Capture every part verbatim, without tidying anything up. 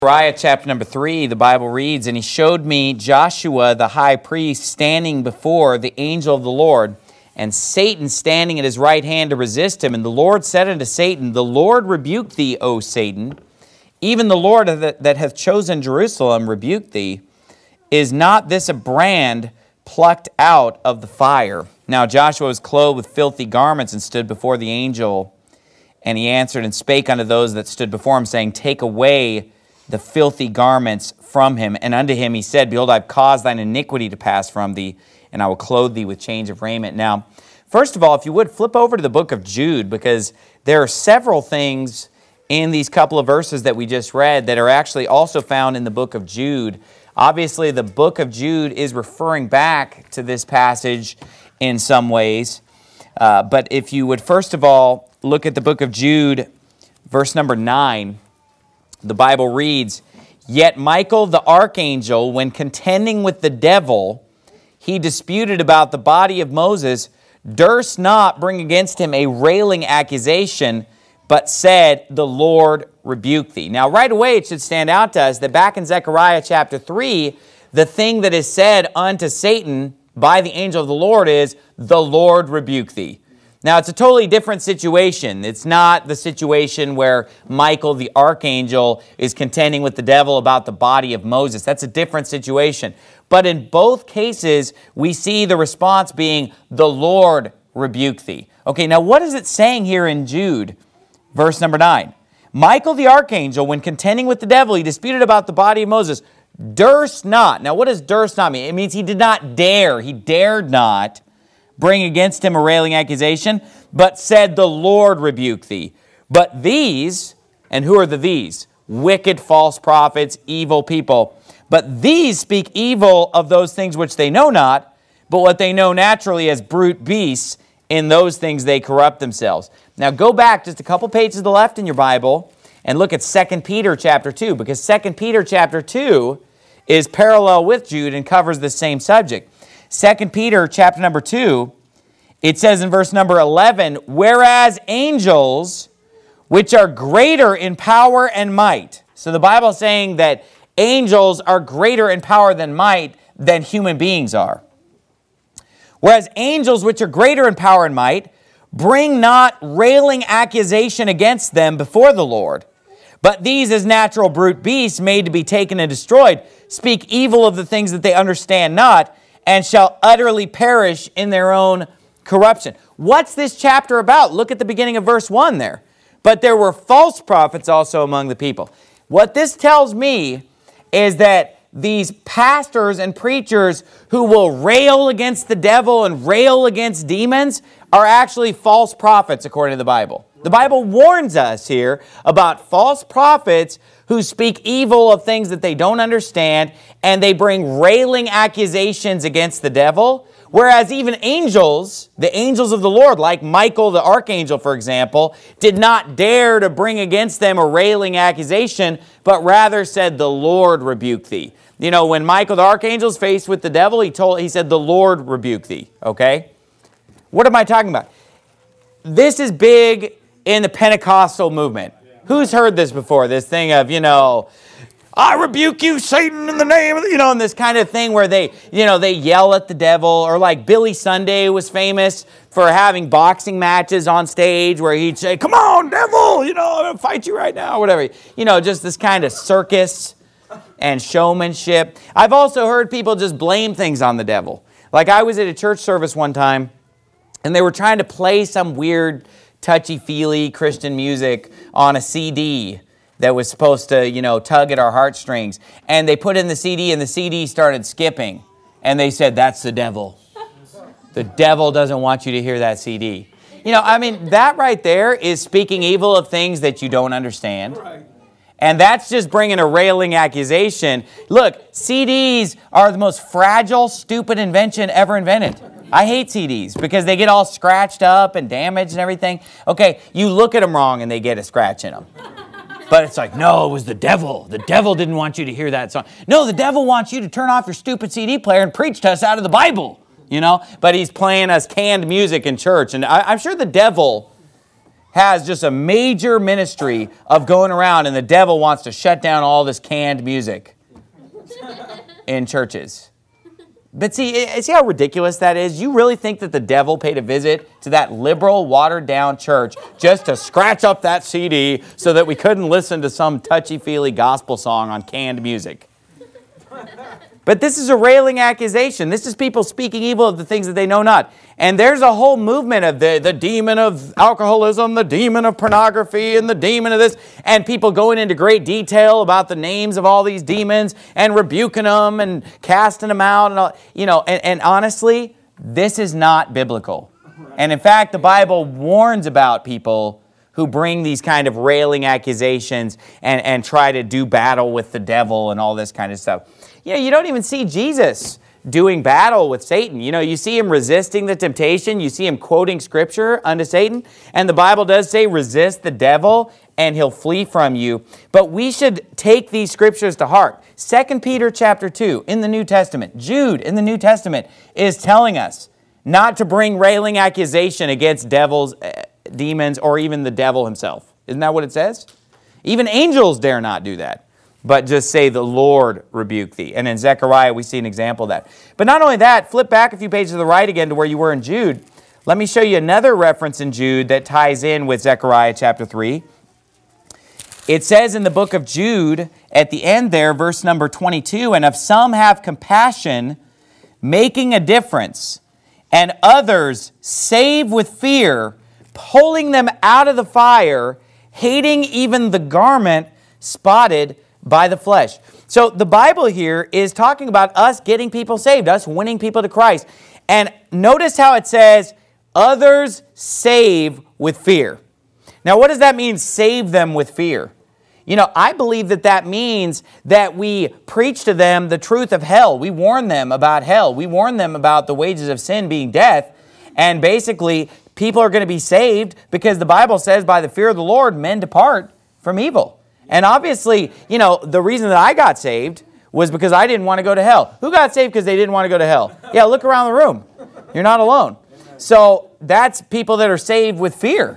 Zechariah chapter number three, the Bible reads, "And he showed me Joshua the high priest standing before the angel of the Lord, and Satan standing at his right hand to resist him. And the Lord said unto Satan, The Lord rebuke thee, O Satan. Even the Lord that, that hath chosen Jerusalem rebuke thee. Is not this a brand plucked out of the fire? Now Joshua was clothed with filthy garments and stood before the angel. And he answered and spake unto those that stood before him, saying, Take away the filthy garments from him. And unto him he said, Behold, I have caused thine iniquity to pass from thee, and I will clothe thee with change of raiment." Now, first of all, if you would, flip over to the book of Jude, because there are several things in these couple of verses that we just read that are actually also found in the book of Jude. Obviously, the book of Jude is referring back to this passage in some ways. Uh, but if you would, first of all, look at the book of Jude, verse number nine. The Bible reads, "Yet Michael the archangel, when contending with the devil, he disputed about the body of Moses, durst not bring against him a railing accusation, but said, The Lord rebuke thee." Now, right away, it should stand out to us that back in Zechariah chapter three, the thing that is said unto Satan by the angel of the Lord is, "The Lord rebuke thee." Now, it's a totally different situation. It's not the situation where Michael the archangel is contending with the devil about the body of Moses. That's a different situation. But in both cases, we see the response being, "The Lord rebuke thee." Okay, now what is it saying here in Jude, verse number nine? "Michael the archangel, when contending with the devil, he disputed about the body of Moses, durst not." Now, what does durst not mean? It means he did not dare. He dared not bring against him a railing accusation, but said, "The Lord rebuke thee." But these, and who are the these? Wicked false prophets, evil people. "But these speak evil of those things which they know not, but what they know naturally as brute beasts, in those things they corrupt themselves." Now go back just a couple pages to the left in your Bible and look at Second Peter chapter two, because Second Peter chapter two is parallel with Jude and covers the same subject. Second Peter chapter number two, it says in verse number eleven, "Whereas angels, which are greater in power and might." So the Bible is saying that angels are greater in power than might than human beings are. "Whereas angels, which are greater in power and might, bring not railing accusation against them before the Lord. But these, as natural brute beasts made to be taken and destroyed, speak evil of the things that they understand not, and shall utterly perish in their own corruption." What's this chapter about? Look at the beginning of verse one there. "But there were false prophets also among the people." What this tells me is that these pastors and preachers who will rail against the devil and rail against demons are actually false prophets according to the Bible. The Bible warns us here about false prophets who speak evil of things that they don't understand, and they bring railing accusations against the devil, whereas even angels, the angels of the Lord, like Michael the archangel, for example, did not dare to bring against them a railing accusation, but rather said, "The Lord rebuke thee." You know, when Michael the archangel is faced with the devil, he told, he said, "The Lord rebuke thee." Okay? What am I talking about? This is big in the Pentecostal movement. Who's heard this before? This thing of, you know, "I rebuke you, Satan, in the name of," you know, and this kind of thing where they, you know, they yell at the devil, or like Billy Sunday was famous for having boxing matches on stage where he'd say, "Come on, devil, you know, I'm going to fight you right now," whatever. You know, just this kind of circus and showmanship. I've also heard people just blame things on the devil. Like I was at a church service one time, and they were trying to play some weird touchy-feely Christian music on a C D that was supposed to, you know, tug at our heartstrings. And they put in the C D, and the C D started skipping. And they said, "That's the devil. The devil doesn't want you to hear that C D." You know, I mean, that right there is speaking evil of things that you don't understand. And that's just bringing a railing accusation. Look, C Ds are the most fragile, stupid invention ever invented. I hate C Ds because they get all scratched up and damaged and everything. Okay, you look at them wrong and they get a scratch in them. But it's like, no, it was the devil. The devil didn't want you to hear that song. No, the devil wants you to turn off your stupid C D player and preach to us out of the Bible, you know? But he's playing us canned music in church. And I, I'm sure the devil has just a major ministry of going around, and the devil wants to shut down all this canned music in churches. But see, see how ridiculous that is? You really think that the devil paid a visit to that liberal, watered-down church just to scratch up that C D so that we couldn't listen to some touchy-feely gospel song on canned music? But this is a railing accusation. This is people speaking evil of the things that they know not. And there's a whole movement of the, the demon of alcoholism, the demon of pornography, and the demon of this. And people going into great detail about the names of all these demons and rebuking them and casting them out. And all, you know, and, and honestly, this is not biblical. And in fact, the Bible warns about people who bring these kind of railing accusations and, and try to do battle with the devil and all this kind of stuff. You know, you don't even see Jesus doing battle with Satan. You know, you see him resisting the temptation. You see him quoting Scripture unto Satan. And the Bible does say, resist the devil and he'll flee from you. But we should take these Scriptures to heart. Second Peter chapter two in the New Testament, Jude in the New Testament is telling us not to bring railing accusation against devils, uh, demons, or even the devil himself. Isn't that what it says? Even angels dare not do that, but just say, the Lord rebuke thee. And in Zechariah, we see an example of that. But not only that, flip back a few pages to the right again to where you were in Jude. Let me show you another reference in Jude that ties in with Zechariah chapter three. It says in the book of Jude, at the end there, verse number twenty-two, and if some have compassion, making a difference, and others save with fear, pulling them out of the fire, hating even the garment spotted by the flesh. So the Bible here is talking about us getting people saved, us winning people to Christ. And notice how it says, others save with fear. Now, what does that mean, save them with fear? You know, I believe that that means that we preach to them the truth of hell. We warn them about hell. We warn them about the wages of sin being death. And basically, people are going to be saved because the Bible says, by the fear of the Lord, men depart from evil. And obviously, you know, the reason that I got saved was because I didn't want to go to hell. Who got saved because they didn't want to go to hell? Yeah, look around the room. You're not alone. So that's people that are saved with fear.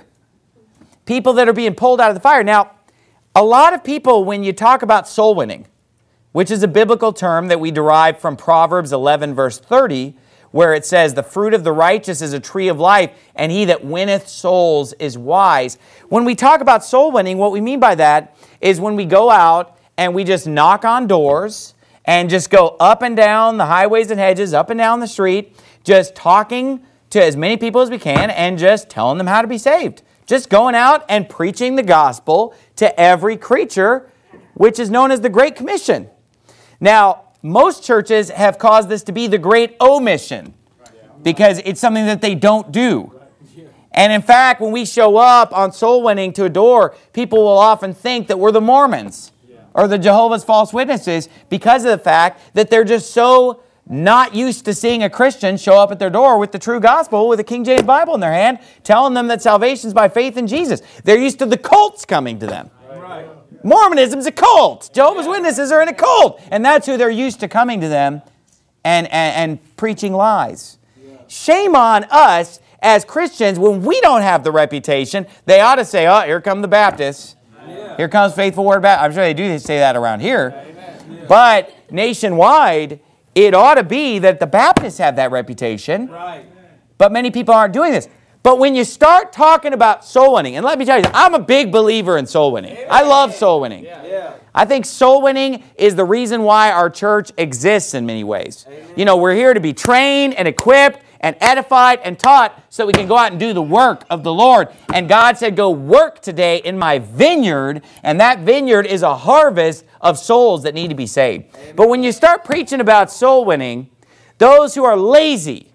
People that are being pulled out of the fire. Now, a lot of people, when you talk about soul winning, which is a biblical term that we derive from Proverbs eleven, verse thirty, where it says, the fruit of the righteous is a tree of life, and he that winneth souls is wise. When we talk about soul winning, what we mean by that is when we go out and we just knock on doors and just go up and down the highways and hedges, up and down the street, just talking to as many people as we can and just telling them how to be saved. Just going out and preaching the gospel to every creature, which is known as the Great Commission. Now, most churches have caused this to be the Great Omission because it's something that they don't do. And in fact, when we show up on soul winning to a door, people will often think that we're the Mormons or the Jehovah's False Witnesses because of the fact that they're just so not used to seeing a Christian show up at their door with the true gospel, with a King James Bible in their hand, telling them that salvation is by faith in Jesus. They're used to the cults coming to them. Right. Mormonism's a cult. Jehovah's Witnesses are in a cult. And that's who they're used to coming to them and, and, and preaching lies. Yeah. Shame on us as Christians when we don't have the reputation. They ought to say, oh, here come the Baptists. Yeah. Here comes Faithful Word Baptist. I'm sure they do say that around here. Yeah. But nationwide, it ought to be that the Baptists have that reputation. Right. But many people aren't doing this. But when you start talking about soul winning, and let me tell you, I'm a big believer in soul winning. I love soul winning. Yeah. I think soul winning is the reason why our church exists in many ways. Amen. You know, we're here to be trained and equipped and edified and taught so we can go out and do the work of the Lord. And God said, go work today in my vineyard, and that vineyard is a harvest of souls that need to be saved. Amen. But when you start preaching about soul winning, those who are lazy,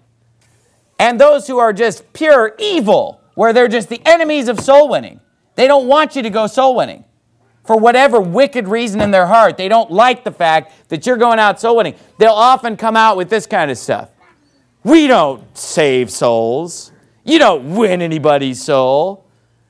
and those who are just pure evil, where they're just the enemies of soul winning. They don't want you to go soul winning. For whatever wicked reason in their heart, they don't like the fact that you're going out soul winning. They'll often come out with this kind of stuff. We don't save souls. You don't win anybody's soul.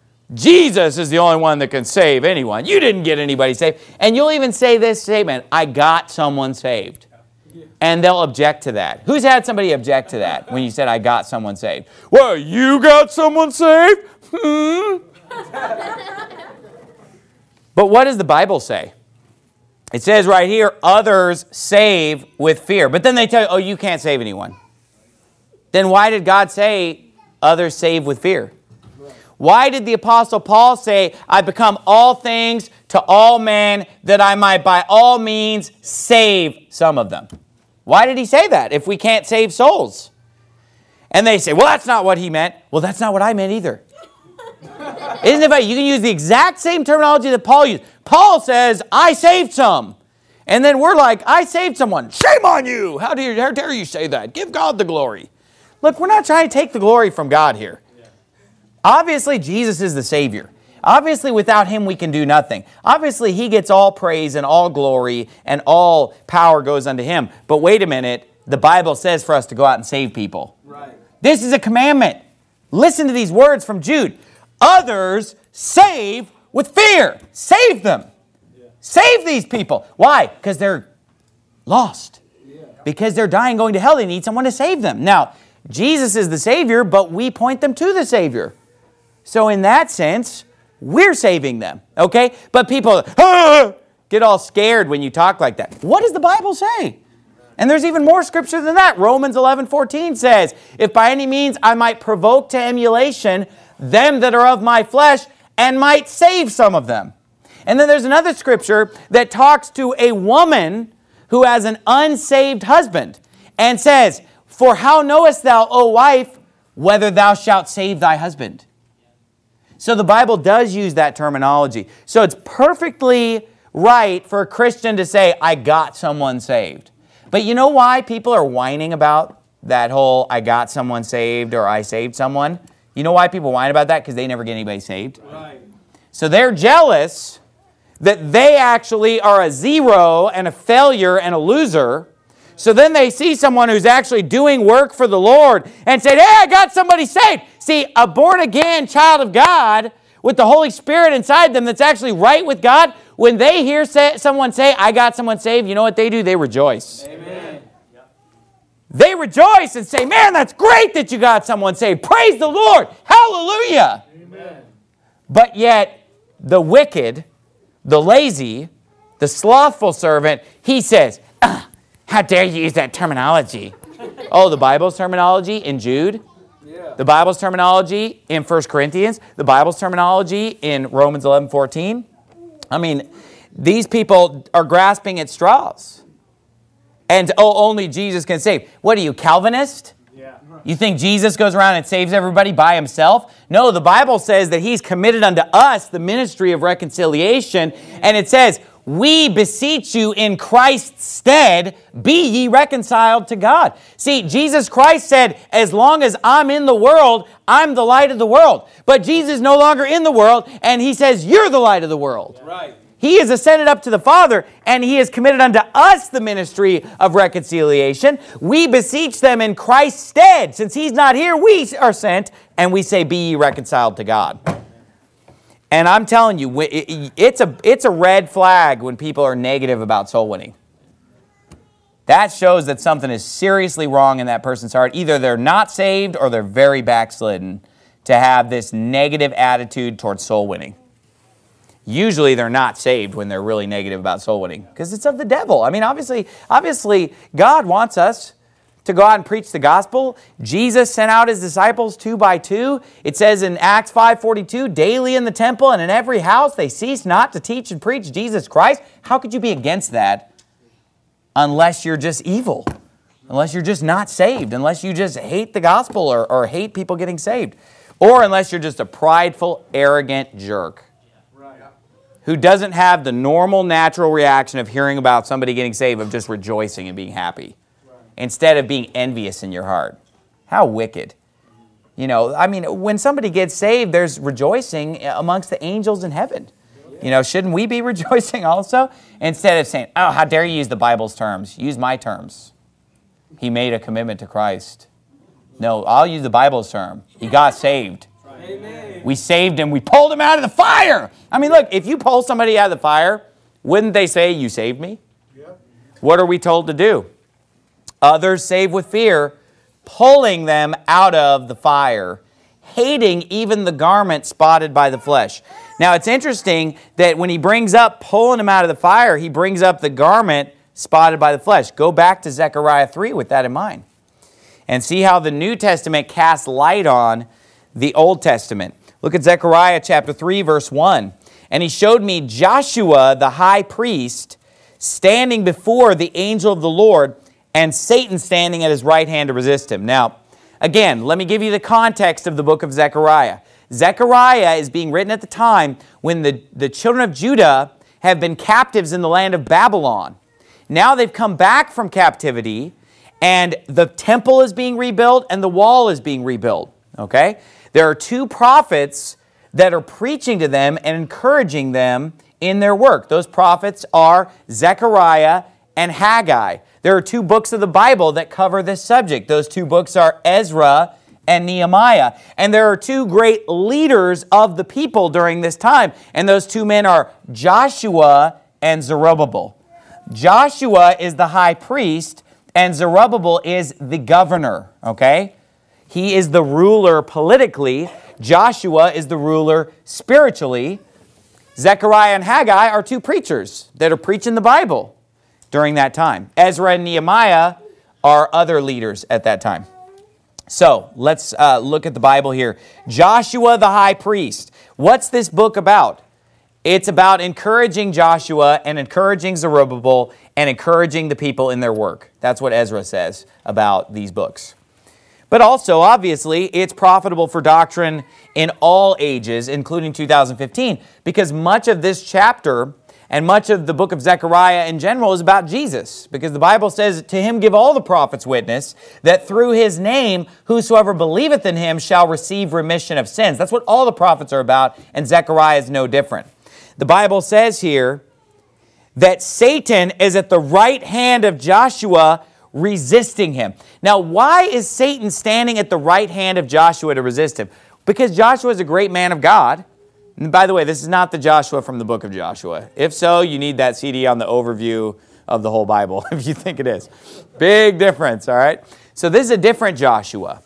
Jesus is the only one that can save anyone. You didn't get anybody saved. And you'll even say this statement, I got someone saved. And they'll object to that. Who's had somebody object to that when you said, I got someone saved? Well, you got someone saved? Hmm? But what does the Bible say? It says right here, others save with fear. But then they tell you, oh, you can't save anyone. Then why did God say others save with fear? Why did the Apostle Paul say, I become all things to all men that I might by all means save some of them? Why did he say that if we can't save souls? And they say, well, that's not what he meant. Well, that's not what I meant either. Isn't it funny? You can use the exact same terminology that Paul used. Paul says, I saved some. And then we're like, I saved someone. Shame on you. How dare, how dare you say that? Give God the glory. Look, we're not trying to take the glory from God here. Obviously, Jesus is the Savior. Obviously, without Him, we can do nothing. Obviously, He gets all praise and all glory and all power goes unto Him. But wait a minute. The Bible says for us to go out and save people. Right. This is a commandment. Listen to these words from Jude. Others save with fear. Save them. Yeah. Save these people. Why? Because they're lost. Yeah. Because they're dying, going to hell. They need someone to save them. Now, Jesus is the Savior, but we point them to the Savior. So in that sense, we're saving them, okay? But people ah, get all scared when you talk like that. What does the Bible say? And there's even more scripture than that. Romans eleven fourteen says, if by any means I might provoke to emulation them that are of my flesh and might save some of them. And then there's another scripture that talks to a woman who has an unsaved husband and says, for how knowest thou, O wife, whether thou shalt save thy husband? So the Bible does use that terminology. So it's perfectly right for a Christian to say, I got someone saved. But you know why people are whining about that whole, I got someone saved or I saved someone? You know why people whine about that? Because they never get anybody saved. Right. So they're jealous that they actually are a zero and a failure and a loser. So then they see someone who's actually doing work for the Lord and say, hey, I got somebody saved. See, a born-again child of God with the Holy Spirit inside them that's actually right with God, when they hear say, someone say, I got someone saved, you know what they do? They rejoice. Amen. They rejoice and say, man, that's great that you got someone saved. Praise the Lord. Hallelujah. Amen. But yet, the wicked, the lazy, the slothful servant, he says, ah, how dare you use that terminology? Oh, the Bible's terminology in Jude. Yeah. The Bible's terminology in First Corinthians. The Bible's terminology in Romans eleven fourteen. I mean, these people are grasping at straws. And, oh, only Jesus can save. What are you, Calvinist? Yeah. You think Jesus goes around and saves everybody by himself? No, the Bible says that he's committed unto us the ministry of reconciliation. And it says, we beseech you in Christ's stead, be ye reconciled to God. See, Jesus Christ said, as long as I'm in the world, I'm the light of the world. But Jesus is no longer in the world, and he says, you're the light of the world. Right. He is ascended up to the Father, and he has committed unto us the ministry of reconciliation. We beseech them in Christ's stead. Since he's not here, we are sent, and we say, be ye reconciled to God. And I'm telling you, it's a, it's a red flag when people are negative about soul winning. That shows that something is seriously wrong in that person's heart. Either they're not saved or they're very backslidden to have this negative attitude towards soul winning. Usually they're not saved when they're really negative about soul winning because it's of the devil. I mean, obviously, obviously, God wants us to go out and preach the gospel. Jesus sent out his disciples two by two. It says in Acts five forty-two, daily in the temple and in every house they cease not to teach and preach Jesus Christ. How could you be against that unless you're just evil? Unless you're just not saved? Unless you just hate the gospel or, or hate people getting saved? Or unless you're just a prideful, arrogant jerk who doesn't have the normal, natural reaction of hearing about somebody getting saved, of just rejoicing and being happy, right, instead of being envious in your heart. How wicked. You know, I mean, when somebody gets saved, there's rejoicing amongst the angels in heaven. You know, shouldn't we be rejoicing also? Instead of saying, oh, how dare you use the Bible's terms? Use my terms. He made a commitment to Christ. No, I'll use the Bible's term. He got saved. Amen. We saved him. We pulled him out of the fire. I mean, look, if you pull somebody out of the fire, wouldn't they say, you saved me? Yep. What are we told to do? Others save with fear, pulling them out of the fire, hating even the garment spotted by the flesh. Now, it's interesting that when he brings up pulling him out of the fire, he brings up the garment spotted by the flesh. Go back to Zechariah three with that in mind and see how the New Testament casts light on the Old Testament. Look at Zechariah chapter three, verse one. And he showed me Joshua, the high priest, standing before the angel of the Lord, and Satan standing at his right hand to resist him. Now, again, let me give you the context of the book of Zechariah. Zechariah is being written at the time when the, the children of Judah have been captives in the land of Babylon. Now they've come back from captivity, and the temple is being rebuilt and the wall is being rebuilt. Okay? There are two prophets that are preaching to them and encouraging them in their work. Those prophets are Zechariah and Haggai. There are two books of the Bible that cover this subject. Those two books are Ezra and Nehemiah. And there are two great leaders of the people during this time. And those two men are Joshua and Zerubbabel. Joshua is the high priest and Zerubbabel is the governor, okay? He is the ruler politically. Joshua is the ruler spiritually. Zechariah and Haggai are two preachers that are preaching the Bible during that time. Ezra and Nehemiah are other leaders at that time. So let's uh, look at the Bible here. Joshua the high priest. What's this book about? It's about encouraging Joshua and encouraging Zerubbabel and encouraging the people in their work. That's what Ezra says about these books. But also, obviously, it's profitable for doctrine in all ages, including two thousand fifteen, because much of this chapter and much of the book of Zechariah in general is about Jesus, because the Bible says, to him give all the prophets witness, that through his name, whosoever believeth in him shall receive remission of sins. That's what all the prophets are about, and Zechariah is no different. The Bible says here that Satan is at the right hand of Joshua resisting him. Now, why is Satan standing at the right hand of Joshua to resist him? Because Joshua is a great man of God. And by the way, this is not the Joshua from the book of Joshua. If so, you need that C D on the overview of the whole Bible, if you think it is. Big difference, all right? So this is a different Joshua.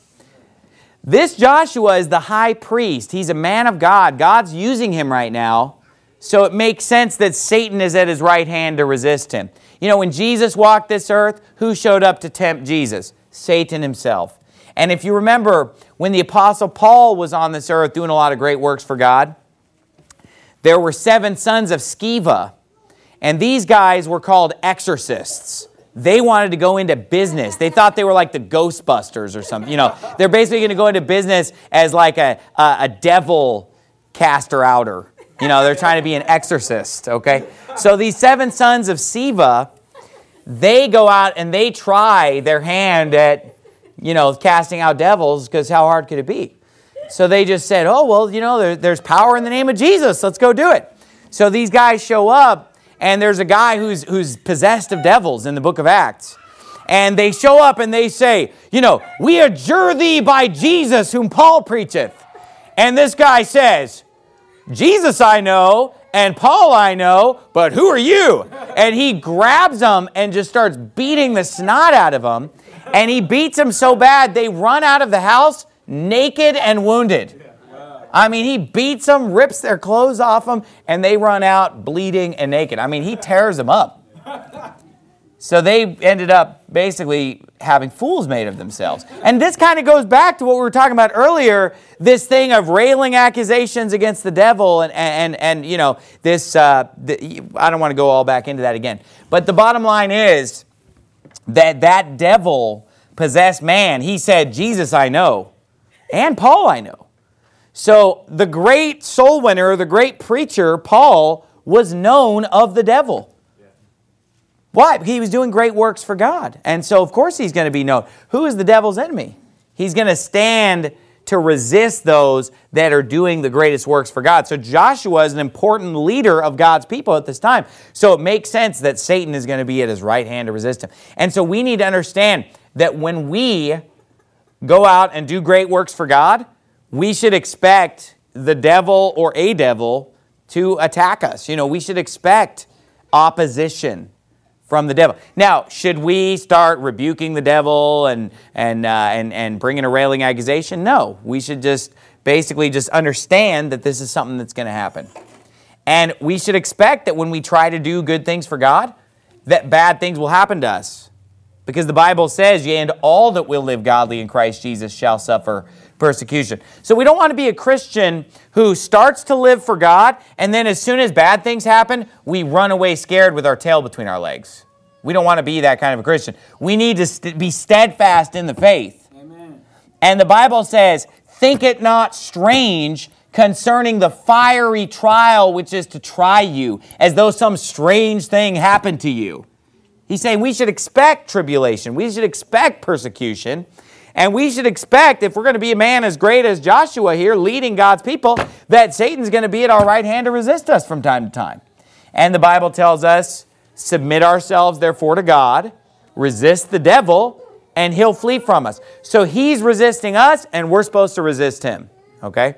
This Joshua is the high priest. He's a man of God. God's using him right now. So it makes sense that Satan is at his right hand to resist him. You know, when Jesus walked this earth, who showed up to tempt Jesus? Satan himself. And if you remember, when the Apostle Paul was on this earth doing a lot of great works for God, there were seven sons of Sceva, and these guys were called exorcists. They wanted to go into business. They thought they were like the Ghostbusters or something. You know, they're basically going to go into business as like a, a, a devil caster-outer. You know, they're trying to be an exorcist, okay? So these seven sons of Sceva, they go out and they try their hand at, you know, casting out devils, because how hard could it be? So they just said, oh, well, you know, there, there's power in the name of Jesus. Let's go do it. So these guys show up, and there's a guy who's who's possessed of devils in the book of Acts. And they show up and they say, you know, we adjure thee by Jesus whom Paul preacheth. And this guy says, Jesus I know, and Paul I know, but who are you? And he grabs them and just starts beating the snot out of them. And he beats them so bad, they run out of the house naked and wounded. I mean, he beats them, rips their clothes off them, and they run out bleeding and naked. I mean, he tears them up. So they ended up basically having fools made of themselves. And this kind of goes back to what we were talking about earlier, this thing of railing accusations against the devil and, and, and you know, this, uh, the, I don't want to go all back into that again. But the bottom line is that that devil possessed man, he said, Jesus I know, and Paul I know. So the great soul winner, the great preacher, Paul, was known of the devil. Why? He was doing great works for God. And so, of course, he's going to be known. Who is the devil's enemy? He's going to stand to resist those that are doing the greatest works for God. So Joshua is an important leader of God's people at this time. So it makes sense that Satan is going to be at his right hand to resist him. And so we need to understand that when we go out and do great works for God, we should expect the devil or a devil to attack us. You know, we should expect opposition from the devil. Now, should we start rebuking the devil and and uh, and and bringing a railing accusation? No, we should just basically just understand that this is something that's going to happen. And we should expect that when we try to do good things for God, that bad things will happen to us. Because the Bible says, yea, and all that will live godly in Christ Jesus shall suffer persecution. So we don't want to be a Christian who starts to live for God, and then as soon as bad things happen, we run away scared with our tail between our legs. We don't want to be that kind of a Christian. We need to st- be steadfast in the faith. Amen. And the Bible says, think it not strange concerning the fiery trial which is to try you, as though some strange thing happened to you. He's saying we should expect tribulation. We should expect persecution. And we should expect, if we're going to be a man as great as Joshua here, leading God's people, that Satan's going to be at our right hand to resist us from time to time. And the Bible tells us, submit ourselves therefore to God, resist the devil, and he'll flee from us. So he's resisting us, and we're supposed to resist him. Okay?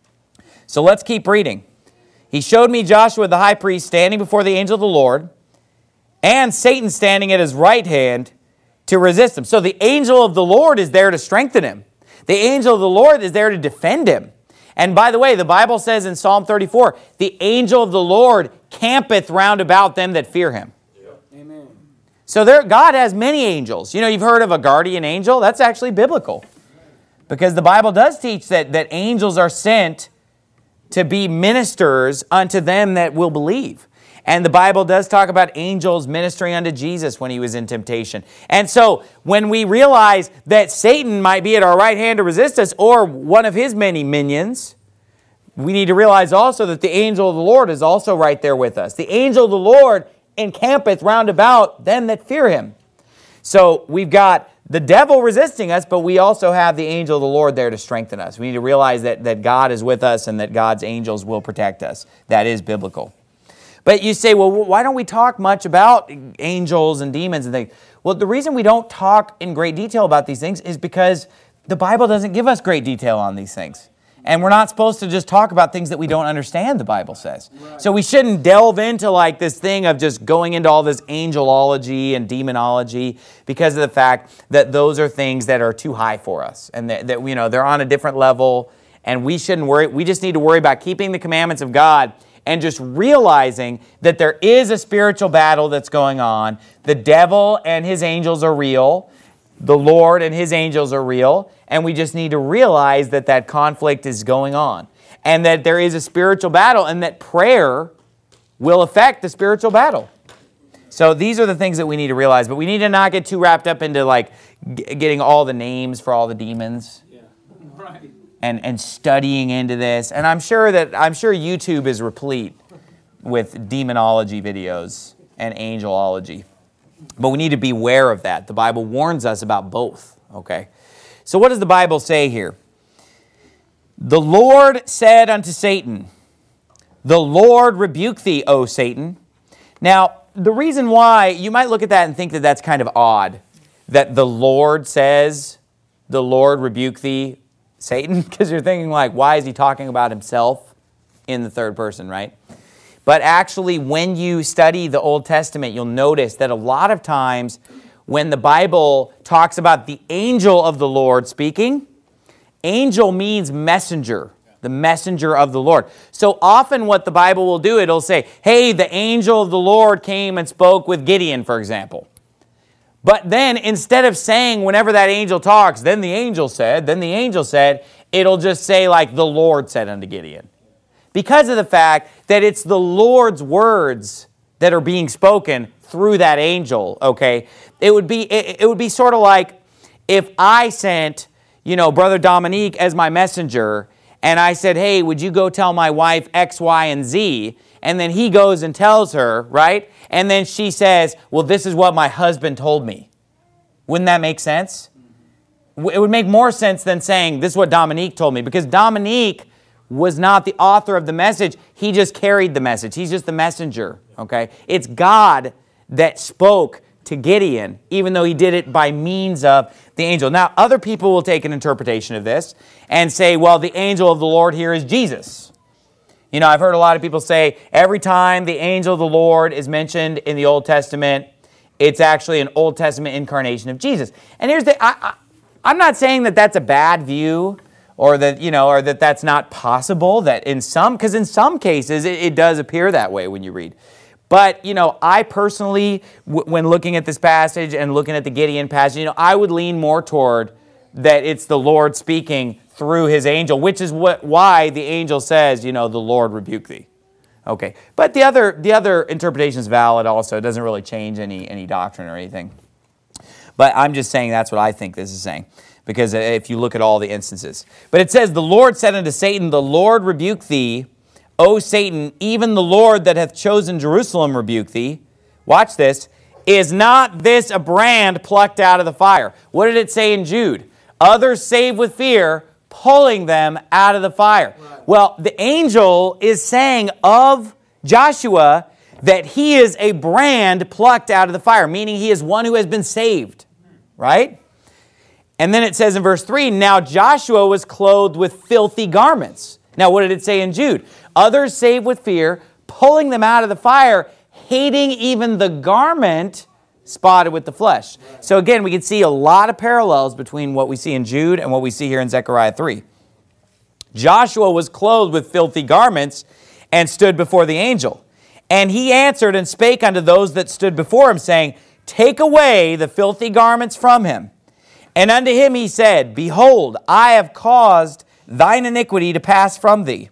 So let's keep reading. He showed me Joshua the high priest standing before the angel of the Lord, and Satan standing at his right hand to resist him. So the angel of the Lord is there to strengthen him. The angel of the Lord is there to defend him. And by the way, the Bible says in Psalm thirty-four, the angel of the Lord campeth round about them that fear him. Yeah. Amen. So there, God has many angels. You know, you've heard of a guardian angel. That's actually biblical. Because the Bible does teach that, that angels are sent to be ministers unto them that will believe. And the Bible does talk about angels ministering unto Jesus when he was in temptation. And so when we realize that Satan might be at our right hand to resist us, or one of his many minions, we need to realize also that the angel of the Lord is also right there with us. The angel of the Lord encampeth round about them that fear him. So we've got the devil resisting us, but we also have the angel of the Lord there to strengthen us. We need to realize that, that God is with us and that God's angels will protect us. That is biblical. But you say, well, why don't we talk much about angels and demons and things? Well, the reason we don't talk in great detail about these things is because the Bible doesn't give us great detail on these things. And we're not supposed to just talk about things that we don't understand, the Bible says. Right. So we shouldn't delve into like this thing of just going into all this angelology and demonology because of the fact that those are things that are too high for us. And that, that you know, they're on a different level and we shouldn't worry. We just need to worry about keeping the commandments of God and just realizing that there is a spiritual battle that's going on. The devil and his angels are real. The Lord and his angels are real. And we just need to realize that that conflict is going on. And that there is a spiritual battle and that prayer will affect the spiritual battle. So these are the things that we need to realize. But we need to not get too wrapped up into like g- getting all the names for all the demons. Yeah, right. And, and studying into this. And I'm sure that I'm sure YouTube is replete with demonology videos and angelology. But we need to be aware of that. The Bible warns us about both. Okay. So what does the Bible say here? The Lord said unto Satan, the Lord rebuke thee, O Satan. Now, the reason why, you might look at that and think that that's kind of odd, that the Lord says, the Lord rebuke thee, Satan, because you're thinking like, why is he talking about himself in the third person, right? But actually, when you study the Old Testament, you'll notice that a lot of times when the Bible talks about the angel of the Lord speaking, angel means messenger, the messenger of the Lord. So often what the Bible will do, it'll say, hey, the angel of the Lord came and spoke with Gideon, for example. But then instead of saying whenever that angel talks, then the angel said, then the angel said, it'll just say like the Lord said unto Gideon. Because of the fact that it's the Lord's words that are being spoken through that angel, okay? It would be it, it would be sort of like if I sent, you know, Brother Dominique as my messenger, and I said, hey, would you go tell my wife X, Y, and Z? And then he goes and tells her, right? And then she says, well, this is what my husband told me. Wouldn't that make sense? It would make more sense than saying, this is what Dominique told me. Because Dominique was not the author of the message. He just carried the message. He's just the messenger, okay? It's God that spoke to Gideon, even though he did it by means of the angel. Now, other people will take an interpretation of this and say, well, the angel of the Lord here is Jesus. You know, I've heard a lot of people say every time the angel of the Lord is mentioned in the Old Testament, it's actually an Old Testament incarnation of Jesus. And here's the, I, I, I'm not saying that that's a bad view or that, you know, or that that's not possible, that in some, because in some cases it, it does appear that way when you read. But, you know, I personally, w- when looking at this passage and looking at the Gideon passage, you know, I would lean more toward that it's the Lord speaking through his angel, which is what why the angel says, you know, the Lord rebuke thee. Okay, but the other the other interpretation is valid also. It doesn't really change any any doctrine or anything. But I'm just saying that's what I think this is saying, because if you look at all the instances. But it says, the Lord said unto Satan, the Lord rebuke thee, O Satan, even the Lord that hath chosen Jerusalem rebuke thee. Watch this. Is not this a brand plucked out of the fire? What did it say in Jude? Others save with fear, pulling them out of the fire. Right. Well, the angel is saying of Joshua that he is a brand plucked out of the fire, meaning he is one who has been saved. Right? And then it says in verse three, now Joshua was clothed with filthy garments. Now, what did it say in Jude? Others save with fear, pulling them out of the fire, hating even the garment spotted with the flesh. So again, we can see a lot of parallels between what we see in Jude and what we see here in Zechariah three. Joshua was clothed with filthy garments and stood before the angel. And he answered and spake unto those that stood before him, saying, take away the filthy garments from him. And unto him he said, behold, I have caused thine iniquity to pass from thee,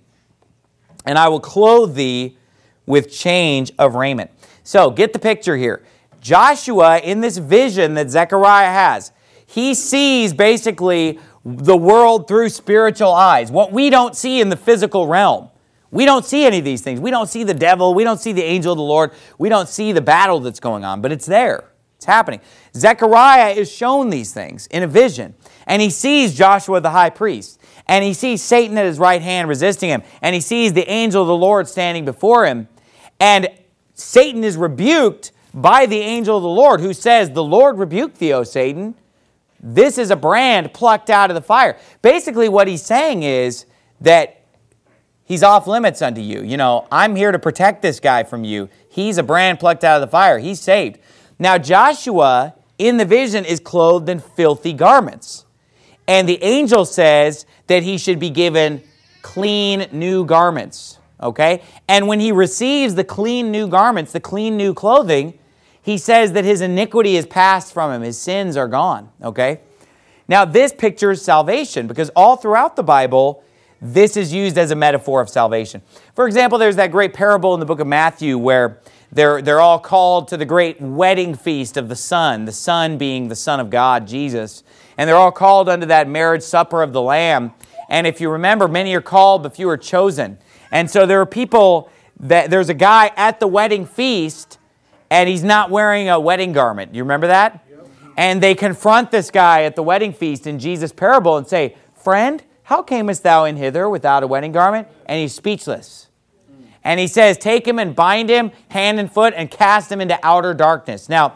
and I will clothe thee with change of raiment. So get the picture here. Joshua, in this vision that Zechariah has, he sees basically the world through spiritual eyes, what we don't see in the physical realm. We don't see any of these things. We don't see the devil. We don't see the angel of the Lord. We don't see the battle that's going on, but it's there. It's happening. Zechariah is shown these things in a vision, and he sees Joshua the high priest, and he sees Satan at his right hand resisting him, and he sees the angel of the Lord standing before him, and Satan is rebuked by the angel of the Lord, who says, the Lord rebuke thee, O Satan. This is a brand plucked out of the fire. Basically, what he's saying is that he's off limits unto you. You know, I'm here to protect this guy from you. He's a brand plucked out of the fire. He's saved. Now, Joshua, in the vision, is clothed in filthy garments. And the angel says that he should be given clean new garments. Okay? And when he receives the clean new garments, the clean new clothing, he says that his iniquity is passed from him. His sins are gone. Okay? Now, this pictures salvation, because all throughout the Bible, this is used as a metaphor of salvation. For example, there's that great parable in the book of Matthew where they're, they're all called to the great wedding feast of the Son, the Son being the Son of God, Jesus. And they're all called unto that marriage supper of the Lamb. And if you remember, many are called, but few are chosen. And so there are people, that there's a guy at the wedding feast, and he's not wearing a wedding garment. You remember that? Yep. And they confront this guy at the wedding feast in Jesus' parable and say, friend, how camest thou in hither without a wedding garment? And he's speechless. And he says, take him and bind him hand and foot and cast him into outer darkness. Now,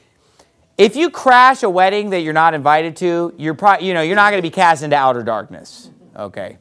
if you crash a wedding that you're not invited to, you're probably, you know, you're not going to be cast into outer darkness. Okay.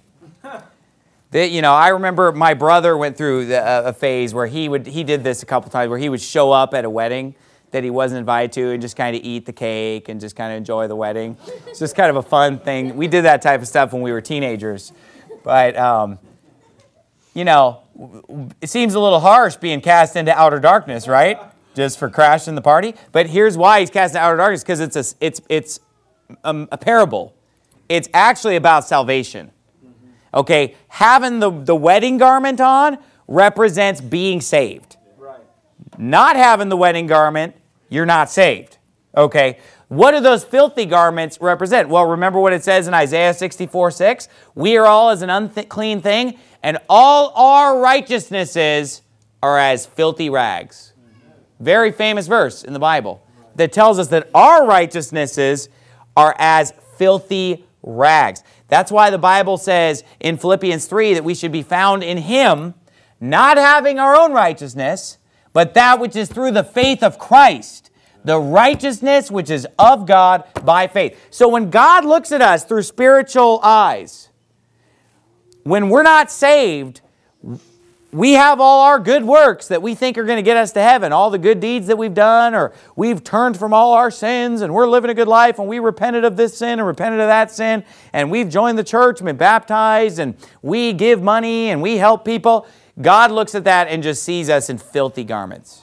The, you know, I remember my brother went through the, a phase where he would he did this a couple times, where he would show up at a wedding that he wasn't invited to and just kind of eat the cake and just kind of enjoy the wedding. It's just kind of a fun thing. We did that type of stuff when we were teenagers. But, um, you know, it seems a little harsh being cast into outer darkness, right? Just for crashing the party. But here's why he's cast into outer darkness, because it's a, it's, it's a, a parable. It's actually about salvation. Okay, having the, the wedding garment on represents being saved. Right. Not having the wedding garment, you're not saved. Okay, what do those filthy garments represent? Well, remember what it says in Isaiah sixty-four six? We are all as an unclean thing, and all our righteousnesses are as filthy rags. Very famous verse in the Bible that tells us that our righteousnesses are as filthy rags. That's why the Bible says in Philippians three that we should be found in Him, not having our own righteousness, but that which is through the faith of Christ, the righteousness which is of God by faith. So when God looks at us through spiritual eyes, when we're not saved, we have all our good works that we think are going to get us to heaven, all the good deeds that we've done, or we've turned from all our sins and we're living a good life and we repented of this sin and repented of that sin and we've joined the church and been baptized and we give money and we help people. God looks at that and just sees us in filthy garments.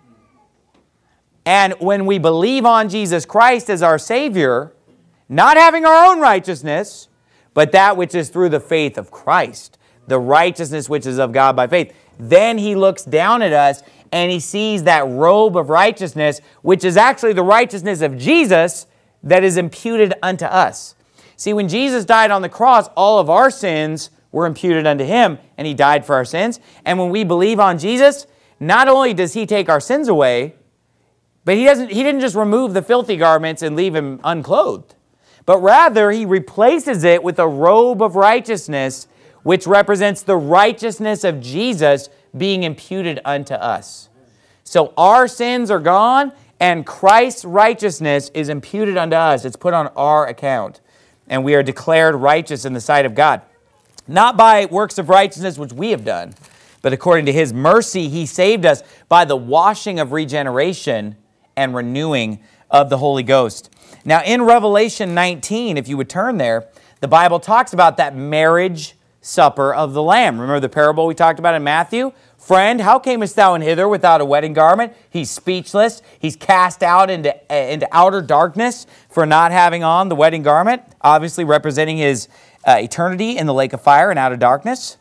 And when we believe on Jesus Christ as our Savior, not having our own righteousness, but that which is through the faith of Christ, the righteousness which is of God by faith, then He looks down at us and He sees that robe of righteousness, which is actually the righteousness of Jesus that is imputed unto us. See, when Jesus died on the cross, all of our sins were imputed unto Him, and He died for our sins. And when we believe on Jesus, not only does He take our sins away, but He doesn't. He didn't just remove the filthy garments and leave Him unclothed, but rather He replaces it with a robe of righteousness, which represents the righteousness of Jesus being imputed unto us. So our sins are gone, and Christ's righteousness is imputed unto us. It's put on our account, and we are declared righteous in the sight of God. Not by works of righteousness which we have done, but according to His mercy, He saved us by the washing of regeneration and renewing of the Holy Ghost. Now, in Revelation nineteen, if you would turn there, the Bible talks about that marriage supper of the Lamb. Remember the parable we talked about in Matthew? Friend, how camest thou in hither without a wedding garment? He's speechless. He's cast out into, uh, into outer darkness for not having on the wedding garment, obviously representing his uh, eternity in the lake of fire and outer darkness.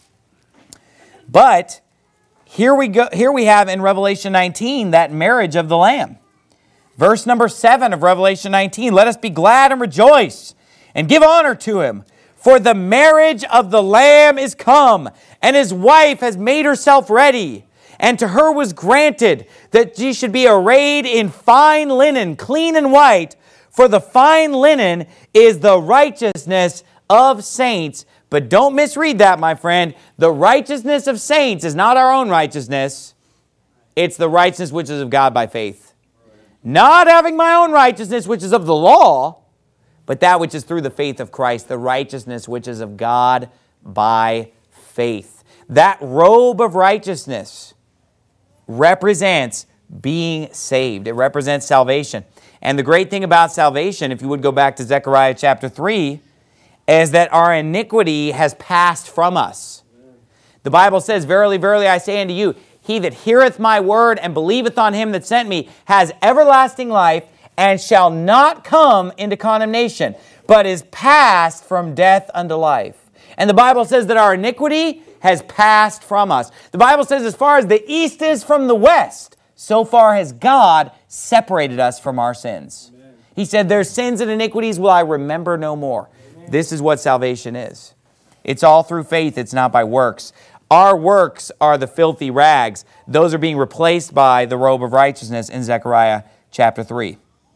But here we go. Here we have in Revelation nineteen that marriage of the Lamb. Verse number seven of Revelation nineteen, let us be glad and rejoice and give honor to Him. For the marriage of the Lamb is come, and His wife has made herself ready. And to her was granted that she should be arrayed in fine linen, clean and white. For the fine linen is the righteousness of saints. But don't misread that, my friend. The righteousness of saints is not our own righteousness. It's the righteousness which is of God by faith. Not having my own righteousness, which is of the law, but that which is through the faith of Christ, the righteousness which is of God by faith. That robe of righteousness represents being saved. It represents salvation. And the great thing about salvation, if you would go back to Zechariah chapter three, is that our iniquity has passed from us. The Bible says, verily, verily, I say unto you, he that heareth my word and believeth on Him that sent me has everlasting life and shall not come into condemnation, but is passed from death unto life. And the Bible says that our iniquity has passed from us. The Bible says as far as the east is from the west, so far has God separated us from our sins. Amen. He said, their sins and iniquities will I remember no more. Amen. This is what salvation is. It's all through faith. It's not by works. Our works are the filthy rags. Those are being replaced by the robe of righteousness in Zechariah chapter three.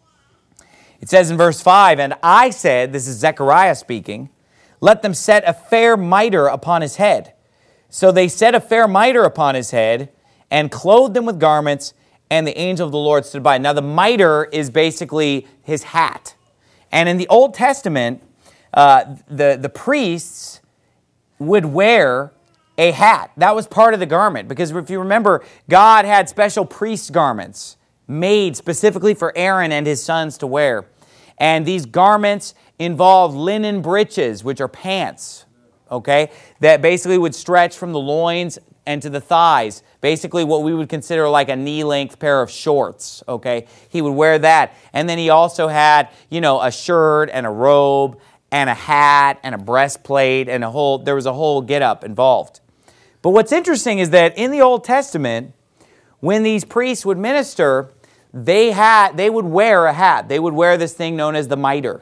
It says in verse five, and I said, this is Zechariah speaking, let them set a fair mitre upon his head. So they set a fair mitre upon his head and clothed him with garments, and the angel of the Lord stood by. Now the mitre is basically his hat. And in the Old Testament, uh, the, the priests would wear a hat. That was part of the garment. Because if you remember, God had special priest garments made specifically for Aaron and his sons to wear. And these garments involved linen breeches, which are pants, okay, that basically would stretch from the loins and to the thighs. Basically what we would consider like a knee-length pair of shorts, okay? He would wear that. And then he also had, you know, a shirt and a robe and a hat and a breastplate and a whole, there was a whole get-up involved. But what's interesting is that in the Old Testament, when these priests would minister, they had they would wear a hat. They would wear this thing known as the mitre.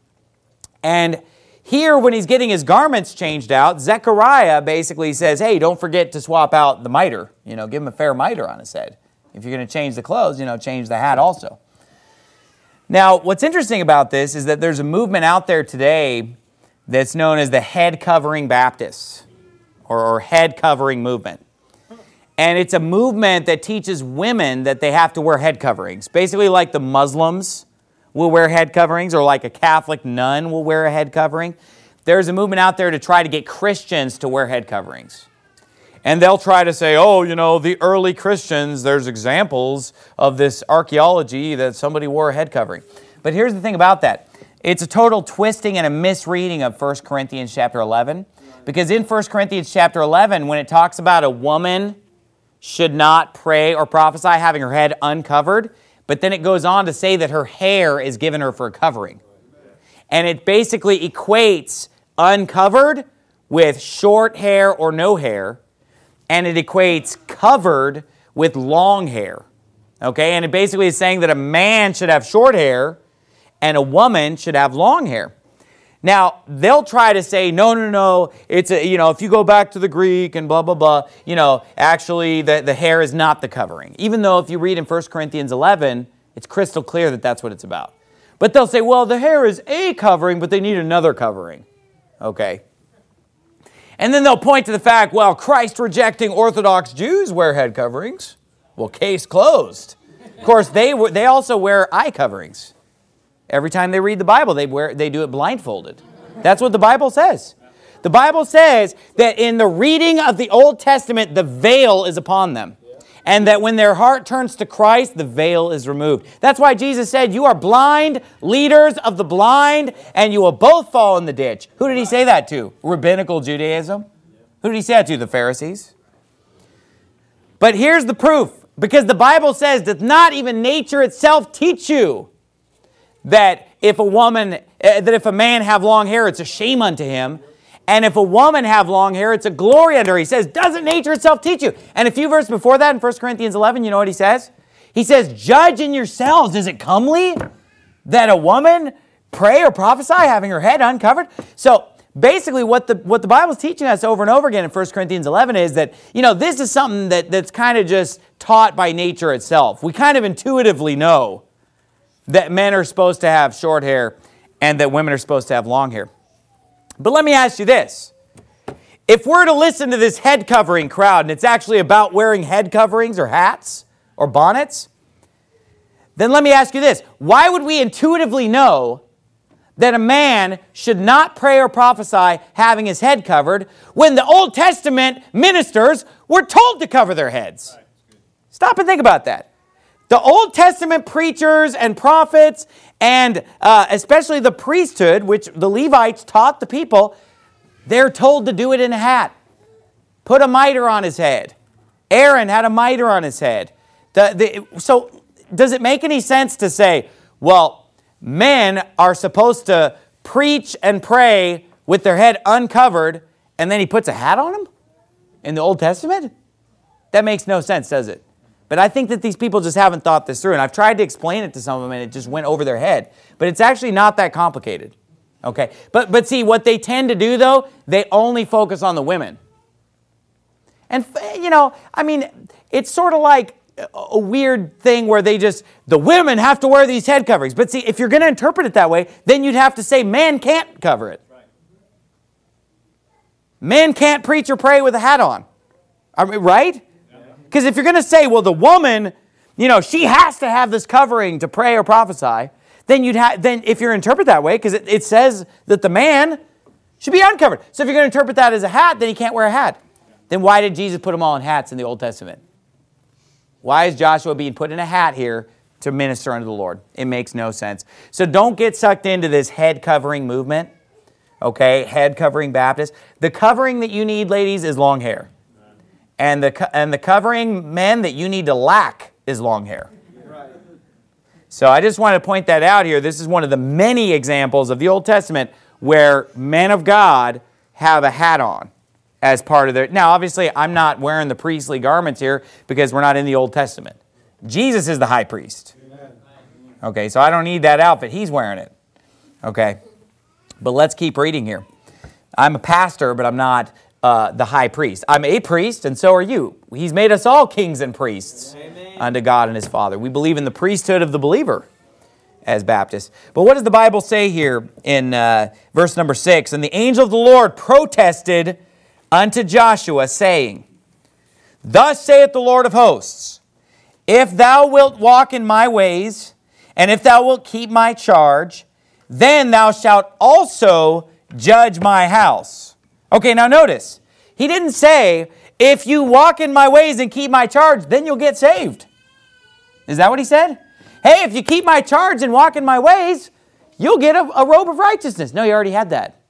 And here, when he's getting his garments changed out, Zechariah basically says, hey, don't forget to swap out the mitre. You know, give him a fair mitre on his head. If you're going to change the clothes, you know, change the hat also. Now, what's interesting about this is that there's a movement out there today that's known as the head covering Baptists, or, or head covering movement. And it's a movement that teaches women that they have to wear head coverings. Basically like the Muslims will wear head coverings, or like a Catholic nun will wear a head covering. There's a movement out there to try to get Christians to wear head coverings. And they'll try to say, oh, you know, the early Christians, there's examples of this archaeology that somebody wore a head covering. But here's the thing about that. It's a total twisting and a misreading of First Corinthians chapter eleven. Because in First Corinthians chapter eleven, when it talks about a woman should not pray or prophesy having her head uncovered, but then it goes on to say that her hair is given her for a covering. And it basically equates uncovered with short hair or no hair, and it equates covered with long hair. Okay, and it basically is saying that a man should have short hair and a woman should have long hair. Now, they'll try to say, no, no, no, it's a, you know, if you go back to the Greek and blah, blah, blah, you know, actually the, the hair is not the covering. Even though if you read in First Corinthians eleven, it's crystal clear that that's what it's about. But they'll say, well, the hair is a covering, but they need another covering. Okay. And then they'll point to the fact, well, Christ-rejecting Orthodox Jews wear head coverings. Well, case closed. Of course, they they also wear eye coverings. Every time they read the Bible, they wear they do it blindfolded. That's what the Bible says. The Bible says that in the reading of the Old Testament, the veil is upon them. And that when their heart turns to Christ, the veil is removed. That's why Jesus said, you are blind leaders of the blind, and you will both fall in the ditch. Who did he say that to? Rabbinical Judaism? Who did he say that to? The Pharisees? But here's the proof. Because the Bible says, does not even nature itself teach you that if a woman, uh, that if a man have long hair, it's a shame unto him. And if a woman have long hair, it's a glory unto her. He says, doesn't nature itself teach you? And a few verses before that in First Corinthians eleven, you know what he says? He says, judge in yourselves, is it comely that a woman pray or prophesy having her head uncovered? So basically what the what the Bible's teaching us over and over again in First Corinthians eleven is that, you know, this is something that, that's kind of just taught by nature itself. We kind of intuitively know that men are supposed to have short hair and that women are supposed to have long hair. But let me ask you this. If we're to listen to this head covering crowd, and it's actually about wearing head coverings or hats or bonnets, then let me ask you this. Why would we intuitively know that a man should not pray or prophesy having his head covered when the Old Testament ministers were told to cover their heads? Stop and think about that. The Old Testament preachers and prophets, and uh, especially the priesthood, which the Levites taught the people, they're told to do it in a hat. Put a mitre on his head. Aaron had a mitre on his head. The, the, so does it make any sense to say, well, men are supposed to preach and pray with their head uncovered, and then he puts a hat on them in the Old Testament? That makes no sense, does it? But I think that these people just haven't thought this through. And I've tried to explain it to some of them, and it just went over their head. But it's actually not that complicated. Okay? But, but see, what they tend to do, though, they only focus on the women. And, you know, I mean, it's sort of like a weird thing where they just, the women have to wear these head coverings. But see, if you're going to interpret it that way, then you'd have to say man can't cover it. Men can't preach or pray with a hat on. I mean, right? Because if you're going to say, well, the woman, you know, she has to have this covering to pray or prophesy, then you'd have, then if you're interpret that way, because it, it says that the man should be uncovered. So if you're going to interpret that as a hat, then he can't wear a hat. Then why did Jesus put them all in hats in the Old Testament? Why is Joshua being put in a hat here to minister unto the Lord? It makes no sense. So don't get sucked into this head covering movement. Okay, head covering Baptist. The covering that you need, ladies, is long hair. And the, and the covering, men, that you need to lack is long hair. Right. So I just want to point that out here. This is one of the many examples of the Old Testament where men of God have a hat on as part of their... Now, obviously, I'm not wearing the priestly garments here because we're not in the Old Testament. Jesus is the high priest. Amen. Okay, so I don't need that outfit. He's wearing it. Okay, but let's keep reading here. I'm a pastor, but I'm not... Uh, the high priest. I'm a priest, and so are you. He's made us all kings and priests. Amen. Unto God and His Father. We believe in the priesthood of the believer as Baptists. But what does the Bible say here in uh, verse number six? And the angel of the Lord protested unto Joshua, saying, Thus saith the Lord of hosts, If thou wilt walk in my ways, and if thou wilt keep my charge, then thou shalt also judge my house. Okay, now notice, he didn't say, if you walk in my ways and keep my charge, then you'll get saved. Is that what he said? Hey, if you keep my charge and walk in my ways, you'll get a, a robe of righteousness. No, he already had that.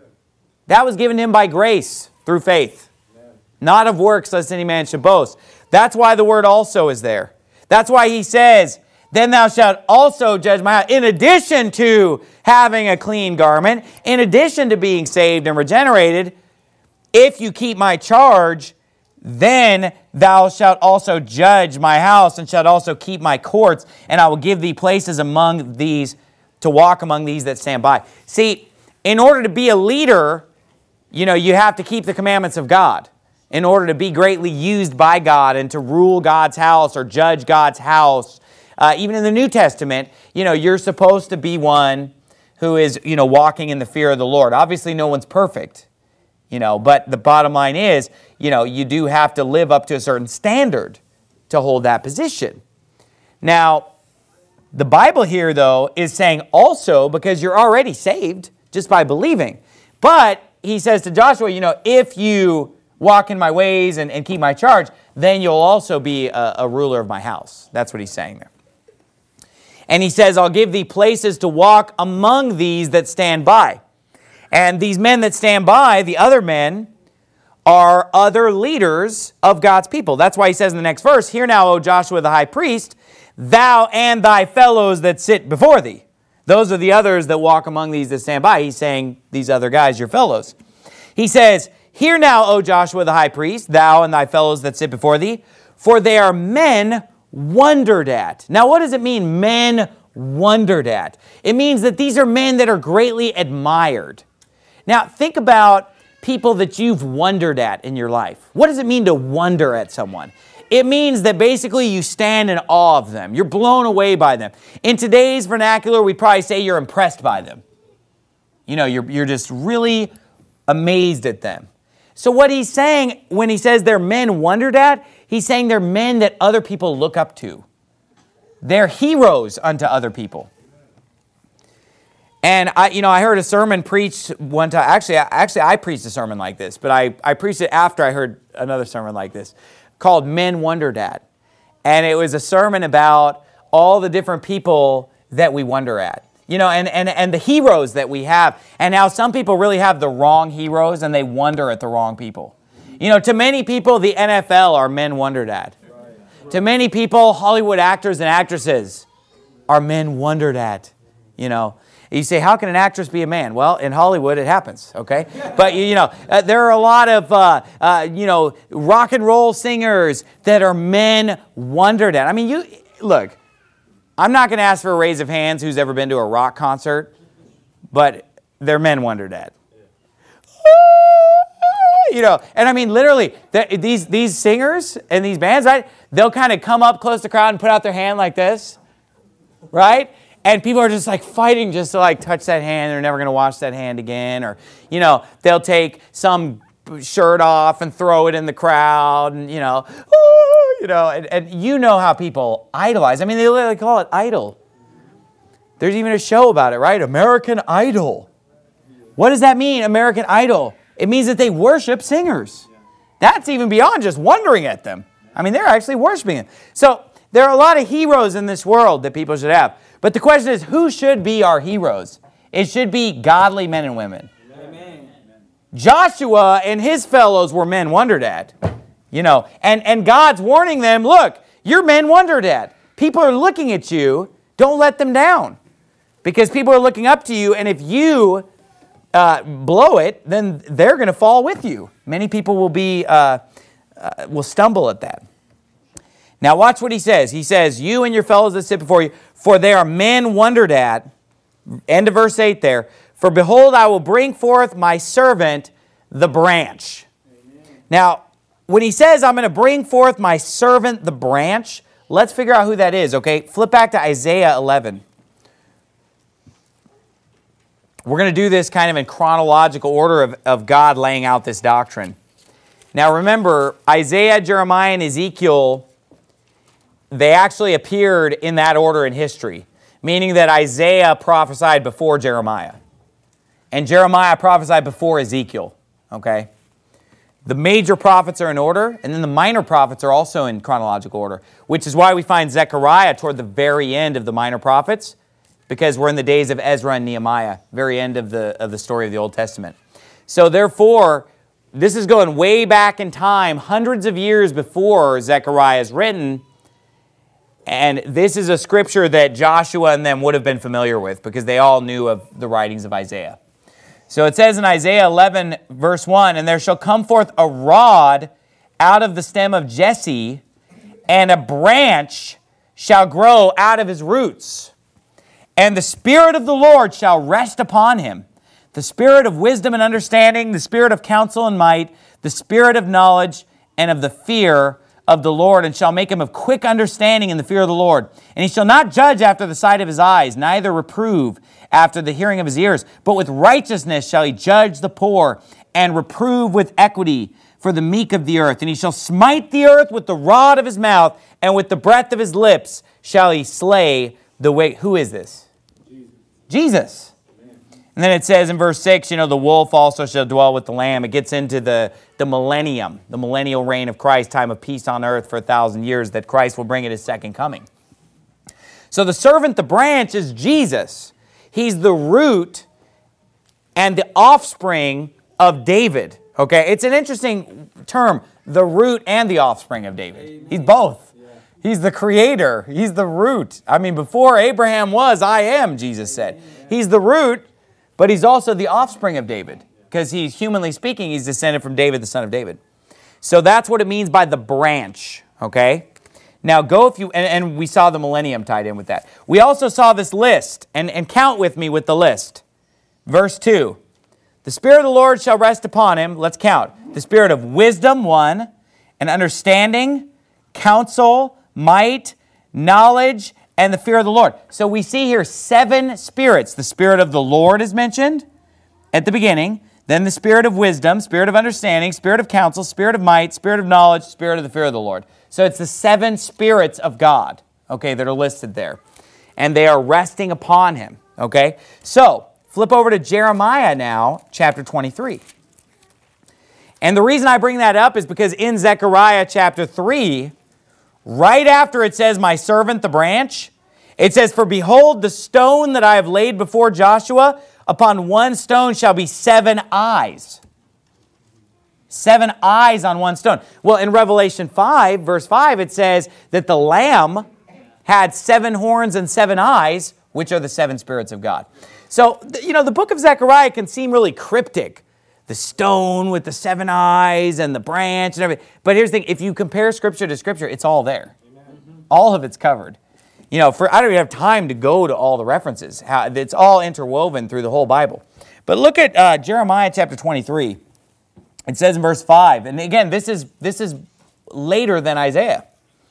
That was given to him by grace through faith, not of works, lest any man should boast. That's why the word also is there. That's why he says, then thou shalt also judge my house. In addition to having a clean garment, in addition to being saved and regenerated, if you keep my charge, then thou shalt also judge my house and shalt also keep my courts, and I will give thee places among these to walk among these that stand by. See, in order to be a leader, you know, you have to keep the commandments of God in order to be greatly used by God and to rule God's house or judge God's house. Uh, even in the New Testament, you know, you're supposed to be one who is, you know, walking in the fear of the Lord. Obviously, no one's perfect, you know, but the bottom line is, you know, you do have to live up to a certain standard to hold that position. Now, the Bible here, though, is saying also because you're already saved just by believing. But he says to Joshua, you know, if you walk in my ways and, and keep my charge, then you'll also be a, a ruler of my house. That's what he's saying there. And he says, I'll give thee places to walk among these that stand by. And these men that stand by, the other men, are other leaders of God's people. That's why he says in the next verse, hear now, O Joshua the high priest, thou and thy fellows that sit before thee. Those are the others that walk among these that stand by. He's saying, these other guys, your fellows. He says, hear now, O Joshua the high priest, thou and thy fellows that sit before thee, for they are men wondered at. Now, what does it mean, men wondered at? It means that these are men that are greatly admired. Now, think about people that you've wondered at in your life. What does it mean to wonder at someone? It means that basically you stand in awe of them. You're blown away by them. In today's vernacular, we'd probably say you're impressed by them. You know, you're, you're just really amazed at them. So what he's saying when he says they're men wondered at, he's saying they're men that other people look up to. They're heroes unto other people. And I, you know, I heard a sermon preached one time. Actually, actually, I preached a sermon like this, but I, I preached it after I heard another sermon like this called Men Wondered At. And it was a sermon about all the different people that we wonder at. You know, and, and, and the heroes that we have, and how some people really have the wrong heroes and they wonder at the wrong people. You know, to many people, the N F L are men wondered at. To many people, Hollywood actors and actresses are men wondered at. You know, you say, how can an actress be a man? Well, in Hollywood, it happens, okay? But, you know, uh, there are a lot of, uh, uh, you know, rock and roll singers that are men wondered at. I mean, you, look, I'm not going to ask for a raise of hands who's ever been to a rock concert, but they're men wondered at. You know, and I mean, literally, these these singers and these bands, right? They'll kind of come up close to the crowd and put out their hand like this, right? And people are just like fighting just to like touch that hand. They're never going to wash that hand again. Or, you know, they'll take some shirt off and throw it in the crowd, and you know, you know, and, and you know how people idolize. I mean, they literally call it idol. There's even a show about it, right? American Idol. What does that mean, American Idol? It means that they worship singers. That's even beyond just wondering at them. I mean, they're actually worshiping them. So there are a lot of heroes in this world that people should have. But the question is, who should be our heroes? It should be godly men and women. Amen. Joshua and his fellows were men wondered at. You know, and, and God's warning them, look, you're men wondered at. People are looking at you. Don't let them down. Because people are looking up to you, and if you uh, blow it, then they're going to fall with you. Many people will be uh, uh, will stumble at that. Now watch what he says. He says, you and your fellows that sit before you, for they are men wondered at. End of verse eight there. For behold, I will bring forth my servant, the branch. Amen. Now, when he says, I'm going to bring forth my servant, the branch, let's figure out who that is, okay? Flip back to Isaiah eleven. We're going to do this kind of in chronological order of, of God laying out this doctrine. Now remember, Isaiah, Jeremiah, and Ezekiel, they actually appeared in that order in history, meaning that Isaiah prophesied before Jeremiah, and Jeremiah prophesied before Ezekiel, okay? The major prophets are in order, and then the minor prophets are also in chronological order, which is why we find Zechariah toward the very end of the minor prophets, because we're in the days of Ezra and Nehemiah, very end of the, of the story of the Old Testament. So therefore, this is going way back in time, hundreds of years before Zechariah is written, and this is a scripture that Joshua and them would have been familiar with because they all knew of the writings of Isaiah. So it says in Isaiah eleven, verse one, "And there shall come forth a rod out of the stem of Jesse, and a branch shall grow out of his roots. And the Spirit of the Lord shall rest upon him, the Spirit of wisdom and understanding, the Spirit of counsel and might, the Spirit of knowledge and of the fear of the Lord, and shall make him of quick understanding in the fear of the Lord. And he shall not judge after the sight of his eyes, neither reprove after the hearing of his ears, but with righteousness shall he judge the poor, and reprove with equity for the meek of the earth. And he shall smite the earth with the rod of his mouth, and with the breath of his lips shall he slay the wicked." Who is this? Jesus. Jesus. And then it says in verse six, you know, "The wolf also shall dwell with the lamb." It gets into the, the millennium, the millennial reign of Christ, time of peace on earth for a thousand years that Christ will bring at his second coming. So the servant, the branch, is Jesus. He's the root and the offspring of David. Okay, it's an interesting term, the root and the offspring of David. Amen. He's both. Yeah. He's the creator. He's the root. I mean, before Abraham was, I am, Jesus said. Amen. He's the root, but he's also the offspring of David because he's, humanly speaking, he's descended from David, the son of David. So that's what it means by the branch, okay? Now go if you, and, and we saw the millennium tied in with that. We also saw this list, and, and count with me with the list. Verse two, "The Spirit of the Lord shall rest upon him." Let's count. "The Spirit of wisdom," one, "and understanding, counsel, might, knowledge, and the fear of the Lord." So we see here seven spirits. The Spirit of the Lord is mentioned at the beginning. Then the Spirit of wisdom, Spirit of understanding, Spirit of counsel, Spirit of might, Spirit of knowledge, Spirit of the fear of the Lord. So it's the seven spirits of God, okay, that are listed there. And they are resting upon him, okay? So flip over to Jeremiah now, chapter twenty-three. And the reason I bring that up is because in Zechariah chapter three, right after it says, "My servant the branch," it says, "For behold, the stone that I have laid before Joshua, upon one stone shall be seven eyes." Seven eyes on one stone. Well, in Revelation five, verse five, it says that the Lamb had seven horns and seven eyes, which are the seven spirits of God. So, you know, the book of Zechariah can seem really cryptic. The stone with the seven eyes and the branch and everything. But here's the thing, if you compare Scripture to Scripture, it's all there. Amen. All of it's covered. You know, for I don't even have time to go to all the references. How, it's all interwoven through the whole Bible. But look at uh, Jeremiah chapter twenty-three. It says in verse five, and again, this is, this is later than Isaiah.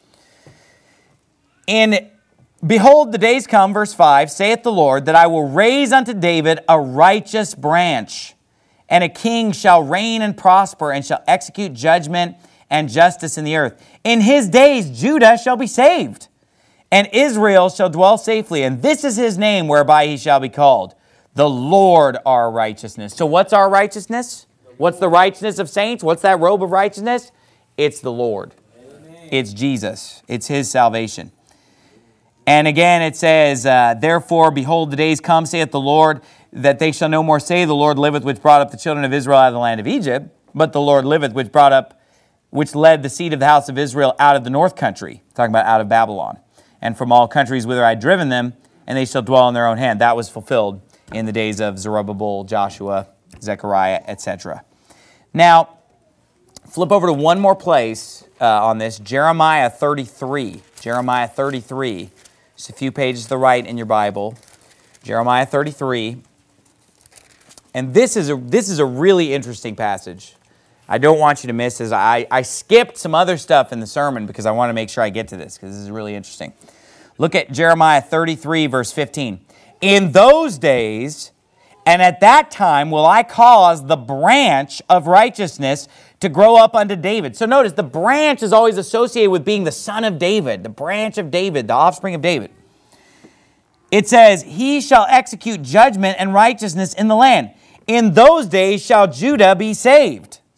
"In Behold, the days come," verse five, "saith the Lord, that I will raise unto David a righteous branch, and a king shall reign and prosper, and shall execute judgment and justice in the earth. In his days Judah shall be saved, and Israel shall dwell safely. And this is his name whereby he shall be called, the Lord our righteousness." So what's our righteousness? What's the righteousness of saints? What's that robe of righteousness? It's the Lord. Amen. It's Jesus. It's his salvation. And again it says, uh, "Therefore, behold, the days come, saith the Lord, that they shall no more say, the Lord liveth, which brought up the children of Israel out of the land of Egypt, but the Lord liveth, which brought up, which led the seed of the house of Israel out of the north country," talking about out of Babylon, "and from all countries whither I had driven them, and they shall dwell in their own hand." That was fulfilled in the days of Zerubbabel, Joshua, Zechariah, et cetera. Now, flip over to one more place uh, on this, Jeremiah thirty-three. Jeremiah thirty-three. Just a few pages to the right in your Bible. Jeremiah thirty-three. And this is a, this is a really interesting passage. I don't want you to miss this. I, I skipped some other stuff in the sermon because I want to make sure I get to this because this is really interesting. Look at Jeremiah thirty-three, verse fifteen. "In those days, and at that time, will I cause the branch of righteousness to grow up unto David." So notice, the branch is always associated with being the son of David, the branch of David, the offspring of David. It says, "He shall execute judgment and righteousness in the land. In those days shall Judah be saved."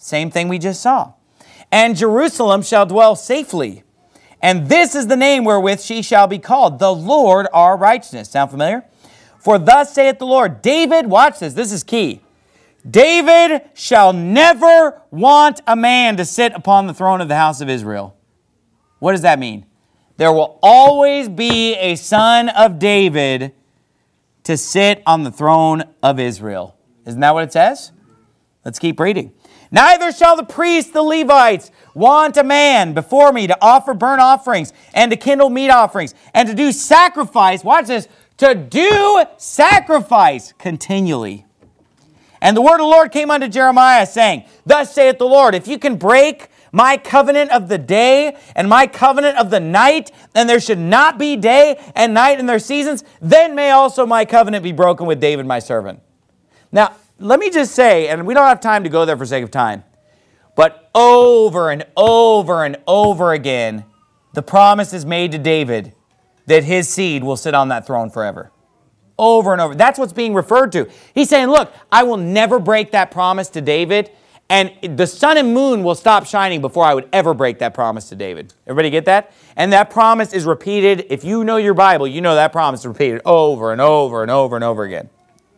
Same thing we just saw. And Jerusalem shall dwell safely. And this is the name wherewith she shall be called, the Lord our righteousness. Sound familiar? For thus saith the Lord, David, watch this, this is key. David shall never want a man to sit upon the throne of the house of Israel. What does that mean? There will always be a son of David to sit on the throne of Israel. Isn't that what it says? Let's keep reading. Neither shall the priests, the Levites, want a man before me to offer burnt offerings and to kindle meat offerings and to do sacrifice. Watch this. To do sacrifice continually. And the word of the Lord came unto Jeremiah, saying, Thus saith the Lord, if you can break my covenant of the day and my covenant of the night, and there should not be day and night in their seasons, then may also my covenant be broken with David my servant. Now, let me just say, and we don't have time to go there for sake of time, but over and over and over again, the promise is made to David that his seed will sit on that throne forever. Over and over. That's what's being referred to. He's saying, look, I will never break that promise to David, and the sun and moon will stop shining before I would ever break that promise to David. Everybody get that? And that promise is repeated. If you know your Bible, you know that promise is repeated over and over and over and over again.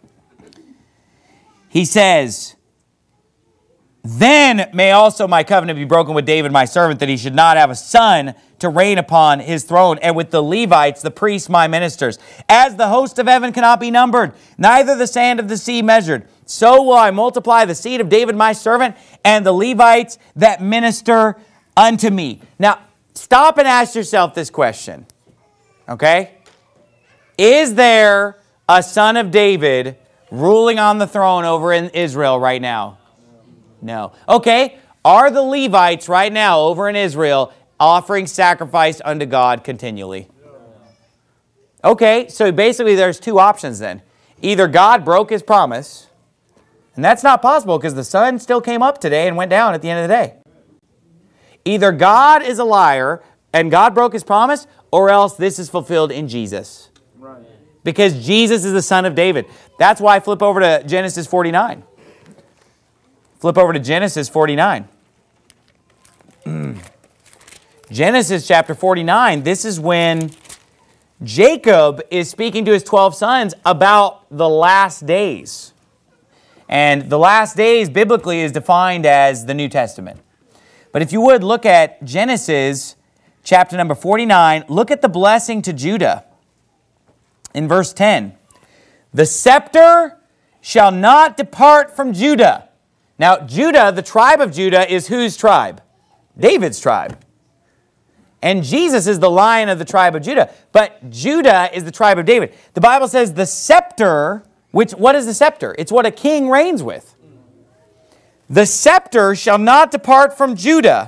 He says, Then may also my covenant be broken with David my servant, that he should not have a son to reign upon his throne, and with the Levites, the priests, my ministers. As the host of heaven cannot be numbered, neither the sand of the sea measured, so will I multiply the seed of David my servant, and the Levites that minister unto me. Now, stop and ask yourself this question, okay? Is there a son of David ruling on the throne over in Israel right now? No. Okay, are the Levites right now over in Israel offering sacrifice unto God continually? Okay, so basically there's two options then. Either God broke his promise, and that's not possible because the sun still came up today and went down at the end of the day. Either God is a liar and God broke his promise, or else this is fulfilled in Jesus. Right. Because Jesus is the son of David. That's why I flip over to Genesis forty-nine. Flip over to Genesis forty-nine. Genesis chapter forty-nine, this is when Jacob is speaking to his twelve sons about the last days. And the last days biblically is defined as the New Testament. But if you would look at Genesis chapter number forty-nine, look at the blessing to Judah. In verse ten, the scepter shall not depart from Judah. Now, Judah, the tribe of Judah, is whose tribe? David's tribe. And Jesus is the Lion of the tribe of Judah. But Judah is the tribe of David. The Bible says the scepter, which, what is the scepter? It's what a king reigns with. The scepter shall not depart from Judah,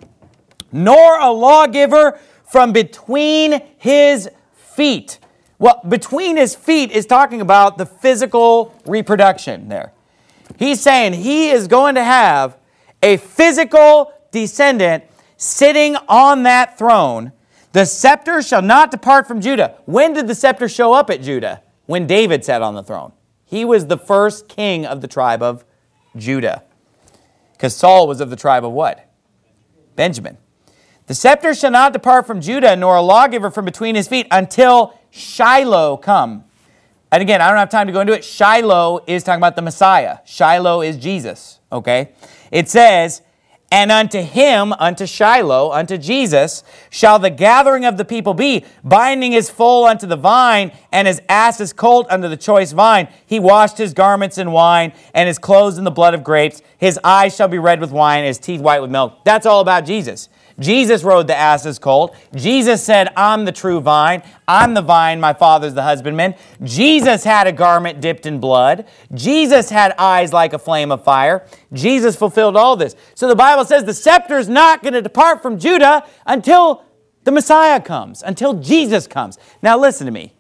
nor a lawgiver from between his feet. Well, between his feet is talking about the physical reproduction there. He's saying he is going to have a physical descendant sitting on that throne. The scepter shall not depart from Judah. When did the scepter show up at Judah? When David sat on the throne. He was the first king of the tribe of Judah. Because Saul was of the tribe of what? Benjamin. The scepter shall not depart from Judah, nor a lawgiver from between his feet, until Shiloh come. And again, I don't have time to go into it. Shiloh is talking about the Messiah. Shiloh is Jesus, okay? It says, and unto him, unto Shiloh, unto Jesus, shall the gathering of the people be, binding his foal unto the vine, and his ass's colt unto the choice vine. He washed his garments in wine, and his clothes in the blood of grapes. His eyes shall be red with wine, and his teeth white with milk. That's all about Jesus. Jesus rode the ass's colt. Jesus said, I'm the true vine. I'm the vine, my Father's the husbandman. Jesus had a garment dipped in blood. Jesus had eyes like a flame of fire. Jesus fulfilled all this. So the Bible says the scepter is not going to depart from Judah until the Messiah comes, until Jesus comes. Now listen to me.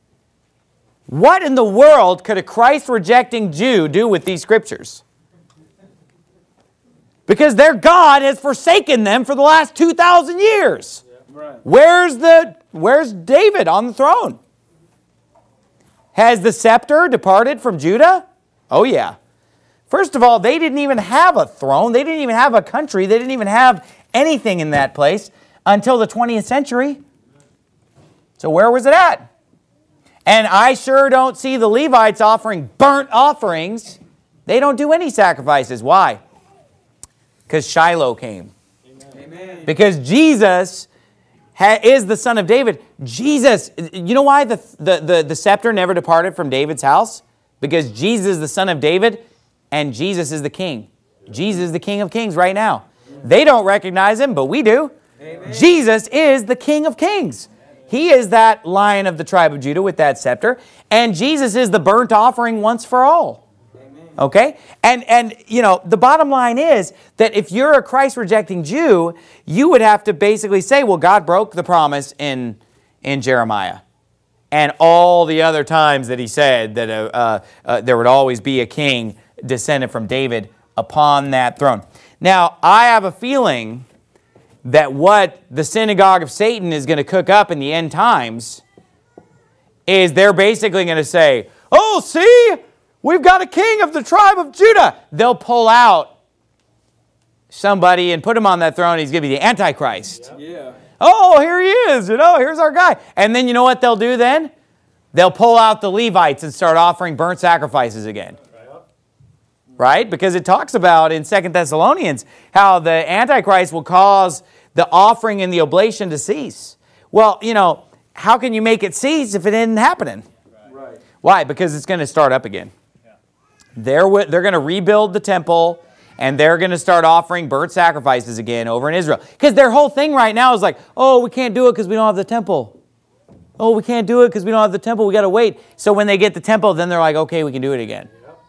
What in the world could a Christ-rejecting Jew do with these scriptures? Because their God has forsaken them for the last two thousand years. Yeah, right. Where's the, where's David on the throne? Has the scepter departed from Judah? Oh yeah. First of all, they didn't even have a throne. They didn't even have a country. They didn't even have anything in that place until the twentieth century. So where was it at? And I sure don't see the Levites offering burnt offerings. They don't do any sacrifices. Why? Because Shiloh came. Amen. Because Jesus ha- is the son of David. Jesus, you know why the, the, the, the scepter never departed from David's house? Because Jesus is the son of David and Jesus is the king. Jesus is the King of Kings right now. They don't recognize him, but we do. Amen. Jesus is the King of Kings. He is that Lion of the tribe of Judah with that scepter. And Jesus is the burnt offering once for all. Amen. Okay? And, and, you know, the bottom line is that if you're a Christ-rejecting Jew, you would have to basically say, well, God broke the promise in, in Jeremiah. And all the other times that he said that uh, uh, uh, there would always be a king descended from David upon that throne. Now, I have a feeling that what the synagogue of Satan is going to cook up in the end times is they're basically going to say, oh, see, we've got a king of the tribe of Judah. They'll pull out somebody and put him on that throne. He's going to be the Antichrist. Yeah. Yeah. Oh, here he is. You know, here's our guy. And then you know what they'll do then? They'll pull out the Levites and start offering burnt sacrifices again. Right? Because it talks about in Second Thessalonians how the Antichrist will cause the offering and the oblation to cease. Well, you know, how can you make it cease if it isn't happening? Right. Why? Because it's going to start up again. Yeah. They're, they're going to rebuild the temple, and they're going to start offering burnt sacrifices again over in Israel. Because their whole thing right now is like, oh, we can't do it because we don't have the temple. Oh, we can't do it because we don't have the temple. We got to wait. So when they get the temple, then they're like, okay, we can do it again.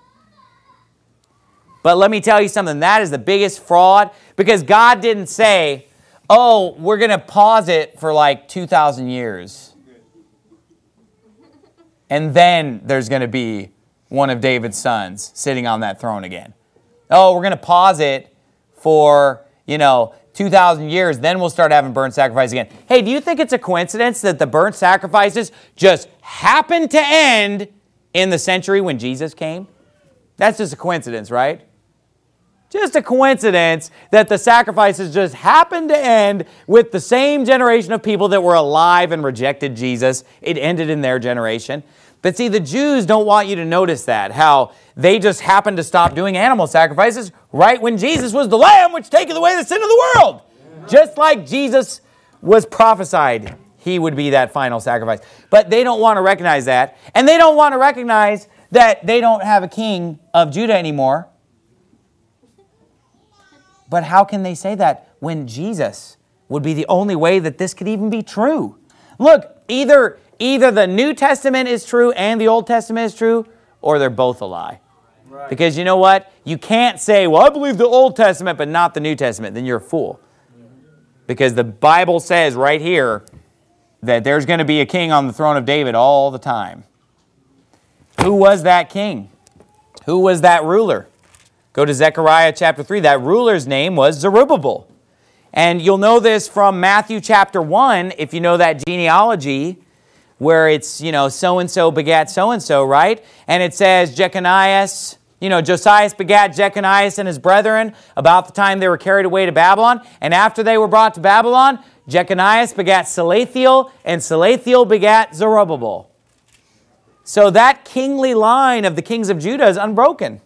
But let me tell you something. That is the biggest fraud, because God didn't say, oh, we're going to pause it for like two thousand years. And then there's going to be one of David's sons sitting on that throne again. Oh, we're going to pause it for, you know, two thousand years. Then we'll start having burnt sacrifice again. Hey, do you think it's a coincidence that the burnt sacrifices just happened to end in the century when Jesus came? That's just a coincidence, right? Just a coincidence that the sacrifices just happened to end with the same generation of people that were alive and rejected Jesus. It ended in their generation. But see, the Jews don't want you to notice that, how they just happened to stop doing animal sacrifices right when Jesus was the Lamb which taketh away the sin of the world. Yeah. Just like Jesus was prophesied, he would be that final sacrifice. But they don't want to recognize that. And they don't want to recognize that they don't have a king of Judah anymore. But how can they say that when Jesus would be the only way that this could even be true? Look, either, either the New Testament is true and the Old Testament is true, or they're both a lie. Right. Because you know what? You can't say, well, I believe the Old Testament but not the New Testament. Then you're a fool. Because the Bible says right here that there's going to be a king on the throne of David all the time. Who was that king? Who was that ruler? Go to Zechariah chapter three. That ruler's name was Zerubbabel. And you'll know this from Matthew chapter one, if you know that genealogy, where it's, you know, so-and-so begat so-and-so, right? And it says Jeconias, you know, Josias begat Jeconias and his brethren about the time they were carried away to Babylon. And after they were brought to Babylon, Jeconias begat Salathiel, and Salathiel begat Zerubbabel. So that kingly line of the kings of Judah is unbroken.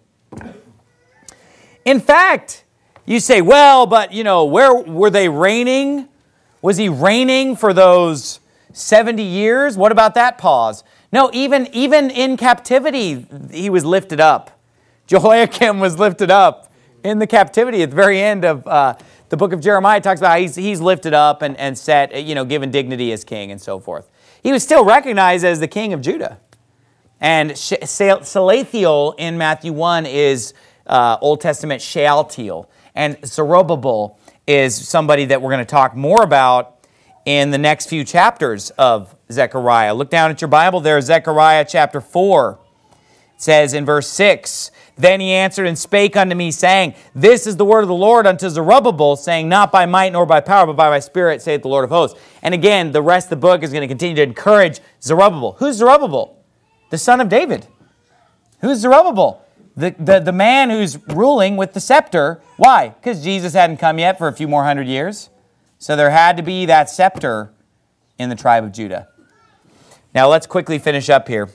In fact, you say, well, but, you know, where were they reigning? Was he reigning for those seventy years? What about that pause? No, even, even in captivity, he was lifted up. Jehoiakim was lifted up in the captivity. At the very end of uh, the book of Jeremiah, it talks about how he's, he's lifted up and, and set, you know, given dignity as king and so forth. He was still recognized as the king of Judah. And Salathiel in Matthew one is Uh, Old Testament Shealtiel. And Zerubbabel is somebody that we're going to talk more about in the next few chapters of Zechariah. Look down at your Bible there, Zechariah chapter four. It says in verse six, Then he answered and spake unto me, saying, This is the word of the Lord unto Zerubbabel, saying, Not by might nor by power, but by my spirit, saith the Lord of hosts. And again, the rest of the book is going to continue to encourage Zerubbabel. Who's Zerubbabel? The son of David. Who's Zerubbabel? The, the, the man who's ruling with the scepter. Why? Because Jesus hadn't come yet for a few more hundred years. So there had to be that scepter in the tribe of Judah. Now let's quickly finish up here.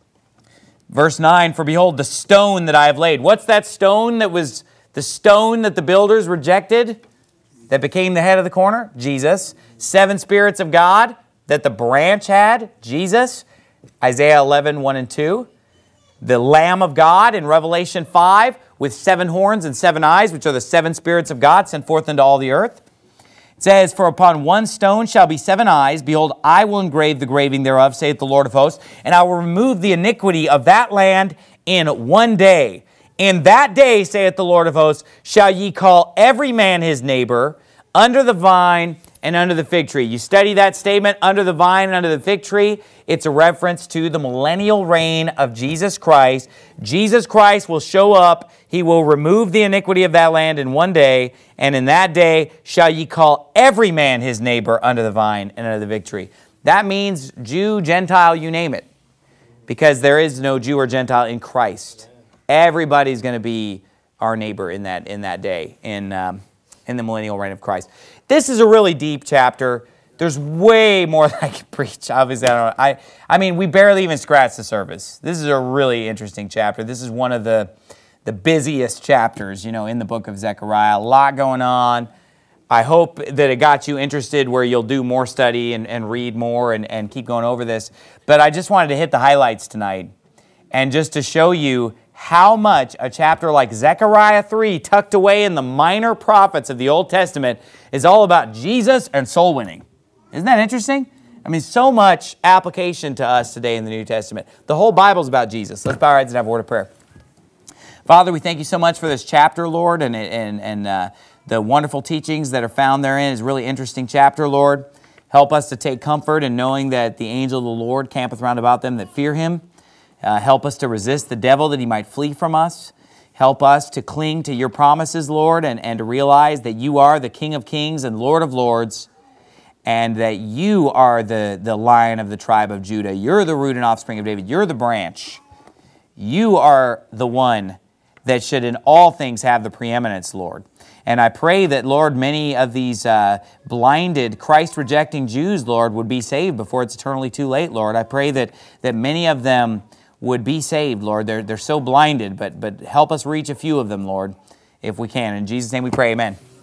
Verse nine, for behold, the stone that I have laid. What's that stone that was the stone that the builders rejected that became the head of the corner? Jesus. Seven spirits of God that the branch had? Jesus. Isaiah eleven, one and two. The Lamb of God in Revelation five with seven horns and seven eyes, which are the seven spirits of God sent forth into all the earth. It says, for upon one stone shall be seven eyes. Behold, I will engrave the graving thereof, saith the Lord of hosts, and I will remove the iniquity of that land in one day. In that day, saith the Lord of hosts, shall ye call every man his neighbor under the vine and under the fig tree. You study that statement, under the vine and under the fig tree. It's a reference to the millennial reign of Jesus Christ. Jesus Christ will show up. He will remove the iniquity of that land in one day. And in that day shall ye call every man his neighbor under the vine and under the fig tree. That means Jew, Gentile, you name it. Because there is no Jew or Gentile in Christ. Everybody's going to be our neighbor in that, in that day, in, um, in the millennial reign of Christ. This is a really deep chapter. There's way more that I can preach. Obviously, I don't know. I, I mean, we barely even scratched the surface. This is a really interesting chapter. This is one of the, the busiest chapters, you know, in the book of Zechariah. A lot going on. I hope that it got you interested where you'll do more study and, and read more and, and keep going over this. But I just wanted to hit the highlights tonight and just to show you how much a chapter like Zechariah three, tucked away in the minor prophets of the Old Testament, is all about Jesus and soul winning. Isn't that interesting? I mean, so much application to us today in the New Testament. The whole Bible's about Jesus. Let's bow our heads and have a word of prayer. Father, we thank you so much for this chapter, Lord, and, and, and uh, the wonderful teachings that are found therein. It's a really interesting chapter, Lord. Help us to take comfort in knowing that the angel of the Lord campeth round about them that fear him. Uh, help us to resist the devil that he might flee from us. Help us to cling to your promises, Lord, and, and to realize that you are the King of kings and Lord of lords, and that you are the, the Lion of the tribe of Judah. You're the root and offspring of David. You're the branch. You are the one that should in all things have the preeminence, Lord. And I pray that, Lord, many of these uh, blinded, Christ-rejecting Jews, Lord, would be saved before it's eternally too late, Lord. I pray that, that many of them would be saved, Lord. They're, they're so blinded, but, but help us reach a few of them, Lord, if we can. In Jesus' name we pray, amen.